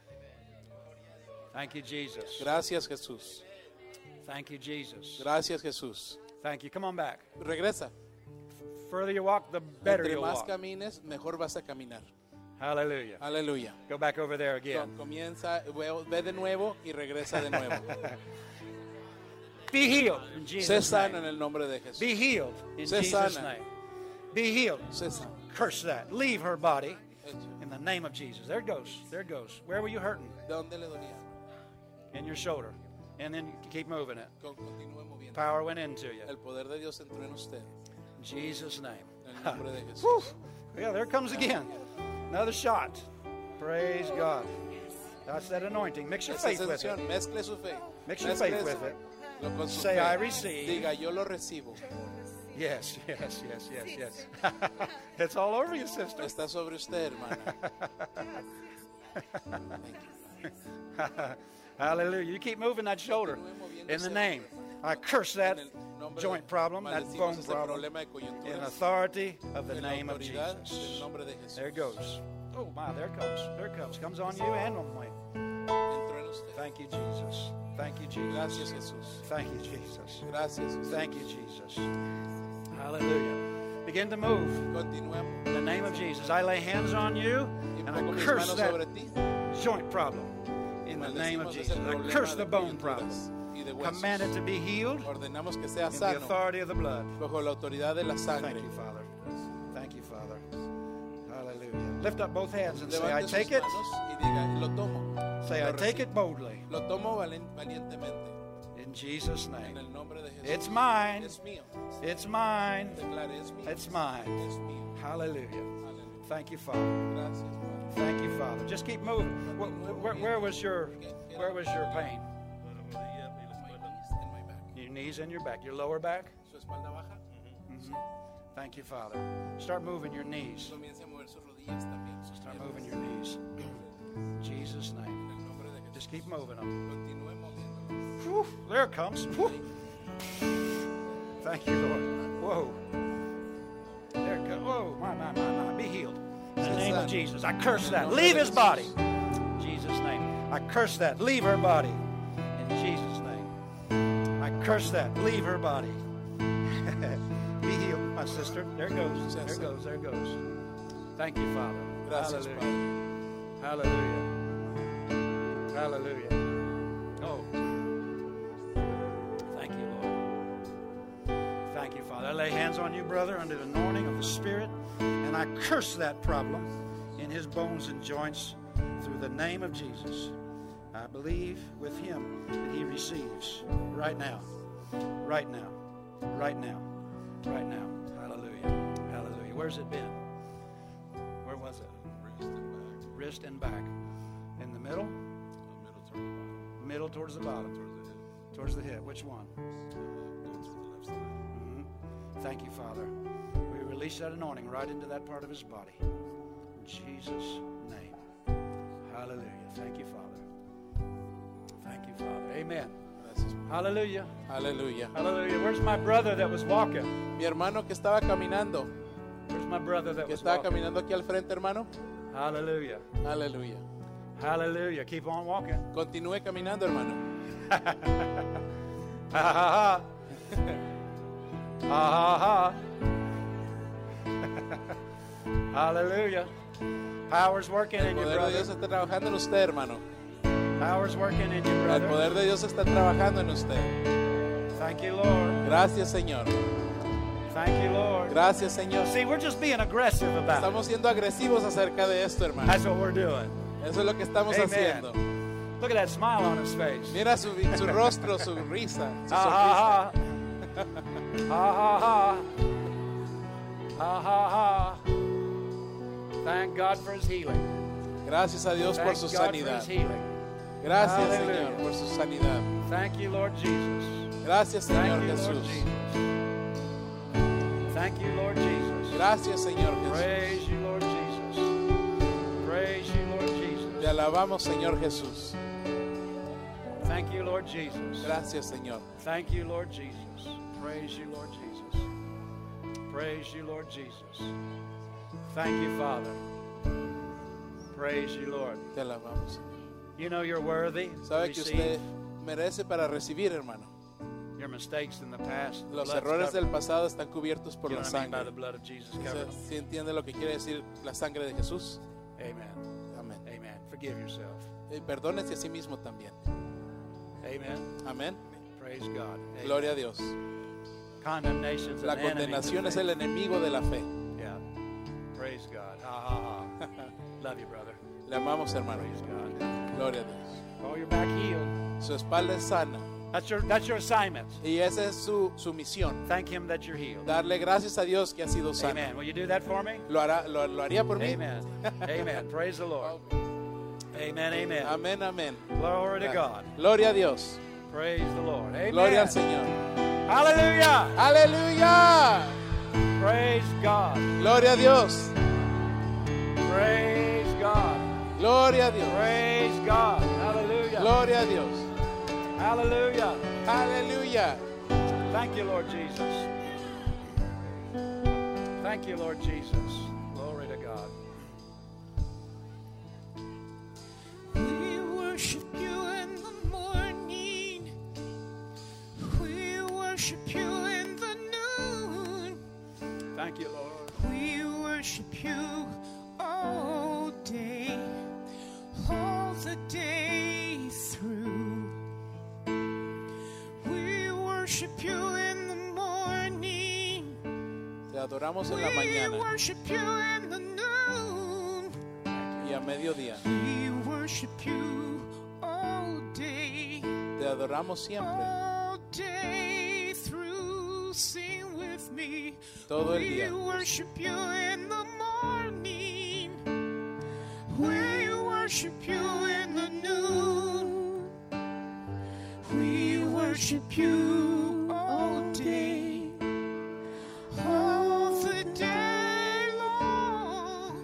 Thank you, Jesus. Gracias, Jesús. Thank you, Jesus. Gracias, Jesús. Thank you. Come on back. Regresa. Further you walk, the better Entre you'll más walk. camines, mejor vas a caminar. Hallelujah. Aleluya. Go back over there again. Comienza, ve de nuevo y regresa de nuevo. Be healed in Sé Jesus' sano en name. el nombre de Jesús. Be healed in Sé Jesus' sana. name. Be healed. Sé sano. Curse that. Leave her body in the name of Jesus. There it goes. There it goes. Where were you hurting? ¿De dónde le dolía? In your shoulder. And then keep moving it. Continúe moviendo. Power went into you. El poder de Dios entró en usted. In Jesus' name. En el nombre de Jesús. Whew. Yeah, there it comes again. Another shot. Praise God. That's that anointing. Mix your Esa faith with it. sensación, mezcle su fe. Mix your Mezcle faith with it. lo con su Say, fe. I receive. Diga, yo lo recibo. Yes. It's all over you, sister. Está sobre usted, hermana. Hallelujah. You keep moving that shoulder in the name. I curse that En el nombre joint de- problem, that maldecimos bone este problem, problema de in coyunturas. authority of the En la name of autoridad del Jesus. nombre de Jesús. There it goes. Oh, my, there it comes. There it comes. Comes on you and on me. Entró en usted. Thank you, Jesus. Thank you, Jesus. Gracias, Jesús. Thank you, Jesus. Gracias, Jesús. Thank you, Jesus. Hallelujah. Begin to move. Continuemos. In the name of Jesus, I lay hands on you Y and pongo I mis curse manos that sobre ti. joint problem. In the name of Maldecimos Jesus, ese I problema curse de the bone problem. coyunturas. Y de huesos. Command it to be healed Ordenamos que sea in the sano authority of the blood. bajo la autoridad de la sangre. Thank you, Father. Thank you, Father. Hallelujah. Lift up both hands and say, I Levante take sus it. manos y diga, lo tomo. Say, I Lo take recibo. it boldly. Lo tomo valientemente. In Jesus' En name. el nombre de Jesús. It's mine. Es mío. It's mine. Declare, es mío. It's mine. Es mío. Hallelujah. Aleluya. Thank you, Father. Gracias, Padre. Thank you, Father. Just keep moving. Where was your pain? En my back. Your knees and your back. Your lower back? Su espalda baja. Thank you, Father. Start moving your knees. Comience a mover sus rodillas también. Sus Start piernas. moving your knees. In Jesus' name. En el nombre de Jesús. Just keep moving them. Continúe moviéndolos. Whew, there it comes. Whew. Thank you, Lord. Whoa. There it goes. Whoa. My. Be healed. In the name of Jesus. I curse that. Leave his body. In Jesus' name. I curse that. Leave her body. In Jesus' name. I curse that. Leave her body. Be healed, my sister. There it goes. There it goes. There it goes. Thank you, Father. Gracias, Hallelujah. Hallelujah. Hallelujah. Oh. Thank you, Lord. Thank you, Father. I lay hands on you, brother, under the anointing of the Spirit, and I curse that problem in his bones and joints through the name of Jesus. I believe with him that he receives right now, right now, right now, right now. Hallelujah. Hallelujah. Where's it been? Where was it? Wrist and back. In the middle? Middle towards the bottom. Towards the hip. Which one? Thank you, Father. We release that anointing right into that part of his body. In Jesus' name. Hallelujah. Thank you, Father. Thank you, Father. Amen. Gracias. Hallelujah. Aleluya. Hallelujah. Where's my brother that was walking? Mi hermano que estaba caminando. Where's my brother that Que was estaba walking? caminando aquí al frente, hermano. Hallelujah. Aleluya. Hallelujah. Keep on walking. Continúe caminando, hermano. Ha ha ha. Ha ha ha. Hallelujah. Power's working El in you, poder de Dios brother. está trabajando en usted, hermano. Power's working in you, El brother. poder de Dios está trabajando en usted. Thank you, Lord. Gracias, Señor. Thank you, Lord. Gracias, Señor. See, we're just being aggressive about it. Estamos siendo agresivos acerca de esto, hermano. That's what we're doing. Eso es lo que estamos Amen. haciendo. Look at that smile on his face. Mira su rostro, su risa, su Ha sonrisa. ha ha. Ha ha ha. Ha ha ha. Thank God for his healing. Gracias a Dios por Thank su God for sanidad. his healing. Gracias, Hallelujah. Señor, por su sanidad. Thank you, Lord Jesus. Gracias, Señor Thank you, Lord Jesús. Jesus. Thank you, Lord Jesus. Gracias, Señor Jesús. Praise you, Lord Jesus. Praise you, Lord Jesus. Te alabamos, Señor Jesús. Thank you, Lord Jesus. Gracias, Señor. Thank you, Lord Jesus. Praise you, Lord Jesus. Praise you, Lord Jesus. Thank you, Father. Praise you, Lord. Te alabamos, Señor. You know you're worthy to Sabe que receive usted merece para recibir, hermano. your mistakes in the past. The Los blood's errores covered. del pasado están cubiertos por You la know what I mean by the sangre. blood of Jesus ¿Sí, covered. sí entiende lo que quiere decir la sangre de Jesús? Amen. Amén. Amen. Forgive yourself. Y perdónese a sí mismo también. Amen. Amén. Praise God. Amen. Gloria a Dios. Condemnation's La an enemy to condenación es faith. el enemigo de la fe. Yeah. Praise God. Ha ha ha. Love you, brother. Le amamos, hermano. Praise God. Gloria a Dios. Oh, you're back healed. Su espalda es sana. That's your assignment. Y esa es su misión. Thank him that you're healed. Darle gracias a Dios que ha sido sano. Amen. Will you do that for me? ¿Lo haría por mí? Amen. Amen. Praise the Lord. Amen. Amen. Amén, amén. Glory to God. Gloria a Dios. Praise the Lord. Amen. Gloria al Señor. Hallelujah. Aleluya. Praise God. Gloria a Dios. Praise God. Gloria a Dios. Praise God. Hallelujah. Gloria a Dios. Hallelujah. Aleluya. Thank you, Lord Jesus. Thank you, Lord Jesus. Glory to God. We worship you in the morning. We worship you in the noon. Thank you, Lord. We worship you all day, all the day through. adoramos en la We mañana worship you in the noon. y a mediodía. We worship you all day. Te adoramos siempre, All day through, sing with me. todo el día. We worship you in the morning. We worship you in the noon. We worship you all day. All the day long.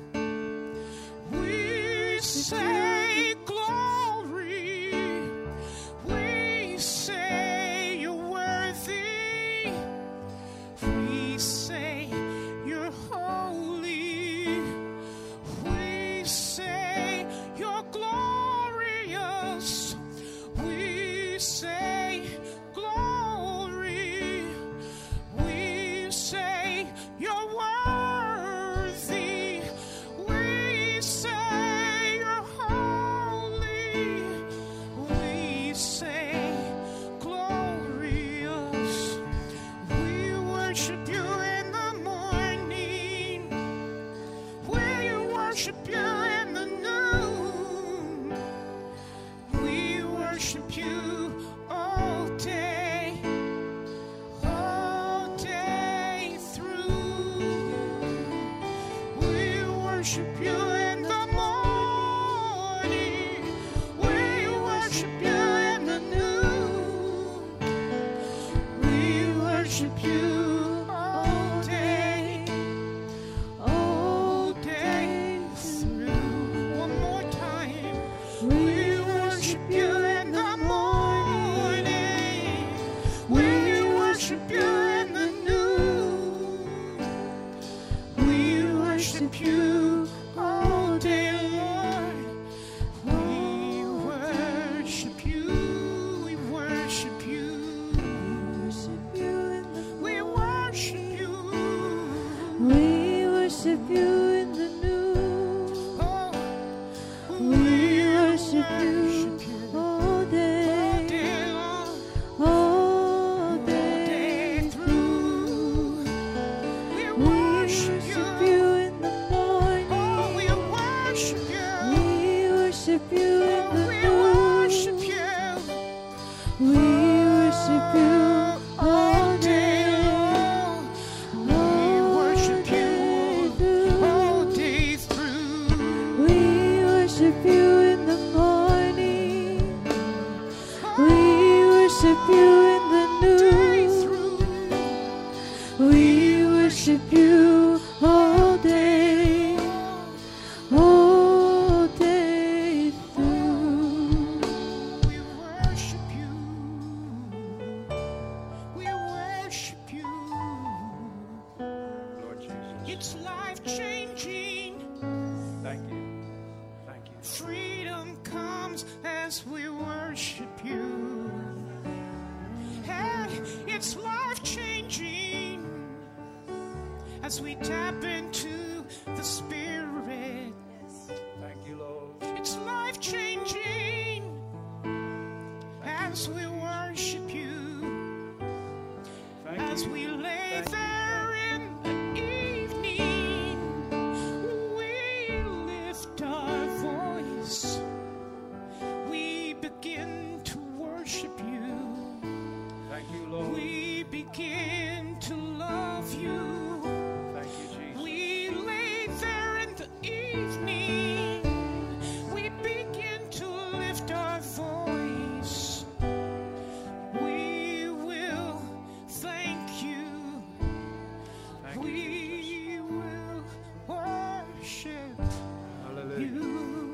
We say glory. We say you're worthy. We say you're holy. We say you're glorious. We say glory. We say you're worthy. We say you're holy. We say glorious. We worship you in the morning. We worship you in the noon. We worship you all day through. We worship you in the morning. We worship you in the noon. We worship you all day through. One more time. We worship you in the morning. We worship you in the noon. We worship you all day, Lord. We worship you. We worship you. We worship you. We worship you in the noon. Oh, We worship you all day, all day through. We We worship worship you. you in the morning. Oh, we worship you. We worship you in Oh, the we noon. worship you. We worship you all day, We worship you all day through. We worship you in the morning. We worship you in the Day noon. through. We worship you all day through. We worship you. We worship you. Lord Jesus. It's life changing. Thank you. Thank you. Freedom comes as we worship you. And it's life changing as we tap into the Spirit. Thank you, Lord. It's life changing as we worship you. Thank As you. we lay Thank you. there in the evening, we lift our voice. We begin to worship you. Thank you, Lord. We begin to love you. Thank you, Jesus. We lay there in the evening. We begin to lift our voice. We will thank you. Thank you, Jesus. We will worship Hallelujah. you.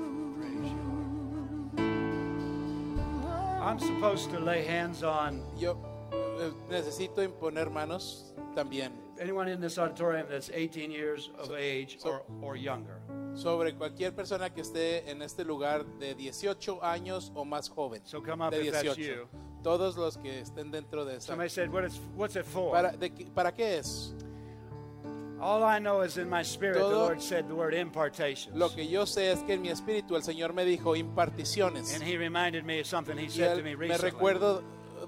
I'm supposed to lay hands on Yo necesito imponer manos también anyone in this auditorium that's 18 years of age or younger. sobre cualquier persona que esté en este lugar de 18 años o más joven. So come up De if that's 18. you. Todos los que estén dentro de esta. Somebody said, what's it for? ¿Para qué es? All I know is in my spirit, the Todo- Lord said the word impartations. Lo que yo sé es que en mi espíritu el Señor me dijo imparticiones. And he reminded me of something he Y said to él me me recently. recuerdo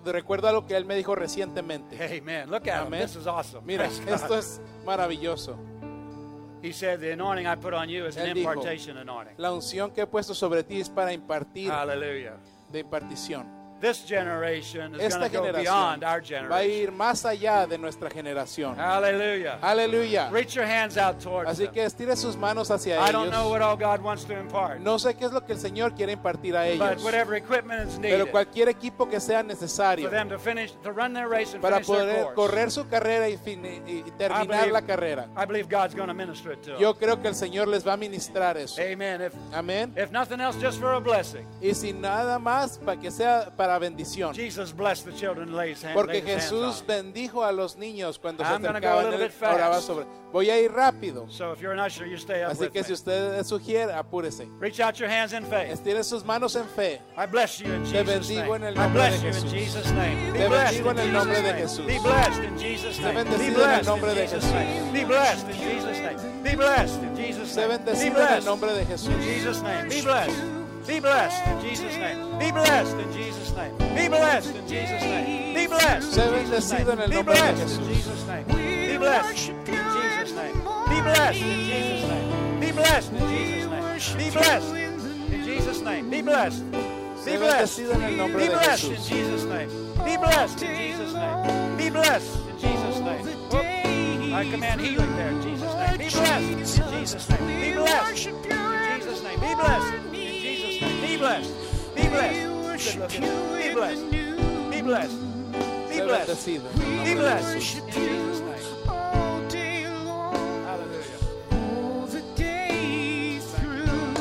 de recuerdo a lo que él me dijo recientemente. Amen. Look at him. Amén. This is awesome. Mira, Praise God. esto es maravilloso. He said, the anointing I put on you is an Él dijo, impartation anointing. la unción que he puesto sobre ti es para impartir, Hallelujah. de impartición. This generation is Esta going to go generación beyond our va a generation. ir más allá de nuestra generación. Hallelujah. Aleluya. Reach your hands out towards Así them. que estire sus manos hacia I don't know ellos. what all God wants to impart, No sé qué es lo que el Señor quiere impartir a but ellos, whatever equipment is pero needed cualquier equipo que sea for necesario them to finish, to run their race and para finish their poder course, correr su carrera y terminar believe- la carrera. I believe God's going to minister it to them. Yo creo que el Señor les va a ministrar eso. Amen. Amén. If nothing else, just for a blessing. Y sin nada más, para que sea para bendición. Jesus blessed the children and laid his hand, Porque laid his hands Jesús on. bendijo a los niños cuando se I'm gonna go a acercaban, little él bit fast. oraba sobre. Voy a ir rápido. So if you're an usher, you stay up Así with que me. si usted sugiere, apúrese. Reach out your hands in faith. Estire sus manos en fe. I bless you in Te Jesus' bendigo name. en el I nombre bless de you in Jesús. Jesus' name. Be Te blessed bendigo in en el nombre Jesus' de name. Jesús. Be blessed in Jesus' Sé name. Be bendecido en el blessed nombre in de Jesus' Jesús. name. Be blessed in Jesus' name. Be blessed in Jesus' Sé name. Be bendecido en el blessed nombre de Jesús. in Jesus' name. Be blessed. Be blessed in Jesus' name. Be blessed in Jesus' name. Be blessed in Jesus' name. Be blessed Sé in Jesus' bendecido en name. el Be nombre de blessed in Jesús. Jesus' name. Be blessed in Jesus' name. Be blessed in Jesus' name. Be blessed in Jesus' name. Be blessed in Jesus' name. Be blessed. Be Sé blessed. bendecido en el nombre Be de blessed in Jesús. Jesus' name. Be blessed in Jesus' name. Be blessed in Jesus' name. Whoop. I command healing there in Jesus' name. Be blessed in Jesus' name. Be blessed in Jesus' name. Be blessed in Jesus' name. Be blessed. Be blessed. Good looking. Be blessed. Be blessed. Be Sé blessed. bendecido en el Be nombre de blessed Jesús. in Jesus' name. all day long, Hallelujah. all the day through.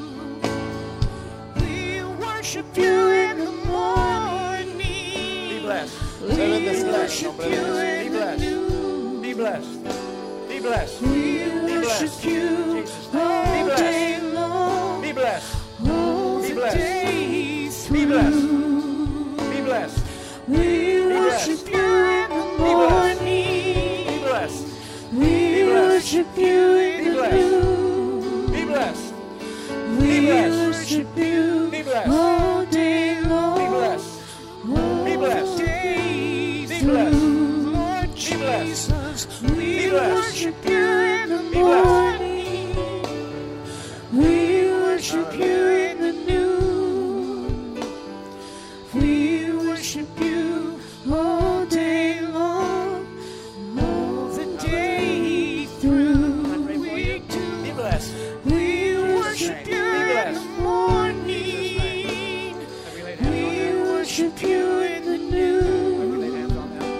We worship you in the morning. Be blessed. Sé bendecido en el Worship nombre de you Jesús. Be in the blessed. noon. Be blessed. Be blessed. We Be blessed. worship you In Jesus' name. Be all blessed. day long, Be blessed. all Be the blessed. day Be blessed. through. Be blessed. We blessed. worship you in the Be blessed. morning. Be blessed. We blessed. worship you in Be the blessed. noon. Be blessed. We blessed. worship you Be blessed. all day long. Be blessed. all Be blessed. day Be through. blessed. Lord Be blessed. Jesus, we Be blessed. worship you in the Be blessed. morning. We worship you in the noon. We worship you all day long, all the day through. We do. Be blessed. We Jesus' worship name. you Be in the blessed. morning. Have you laid hands on We them? worship you in the Have you noon. laid hands on them?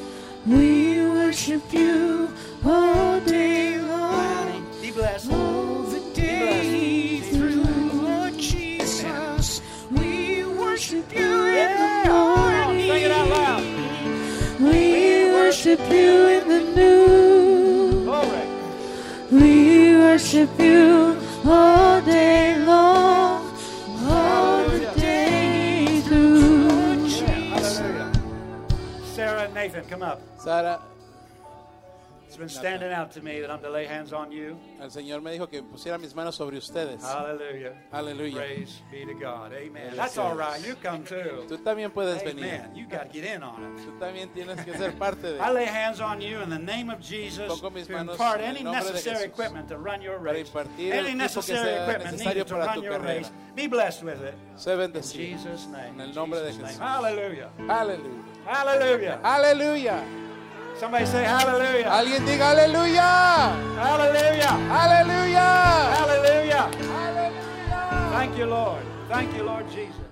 We worship you all day long, Be blessed. all the day through. Lord Jesus, we worship you in Yeah. the Sing it out loud. morning. We worship you in the noon. Glory. We worship you all day long, all the day through. Lord Jesus. Hallelujah. Sarah and Nathan, come up. Sara, It's been standing out to me that I'm to lay hands on you. el Señor me dijo que pusiera mis manos sobre ustedes. Hallelujah. Aleluya. Praise be to God. Amen. Gracias. That's all right. You come too. Tú también puedes venir. Amen. You got to get in on it. Tú también tienes que ser parte de I lay hands on you in the name of Jesus Pongo mis to manos impart en el any nombre de necessary Jesús equipment to run your para race. impartir el Any equipo que necessary sea equipment necesario needed to para run tu your carrera. race. Be blessed with it. Sé In bendecido. Jesus' name. En el In nombre de Jesus' Jesús. name. Hallelujah. Aleluya. Hallelujah. Aleluya. Somebody say hallelujah. Alguien diga aleluya. Hallelujah. Aleluya. Hallelujah. Aleluya. Thank you, Lord. Thank you, Lord Jesus.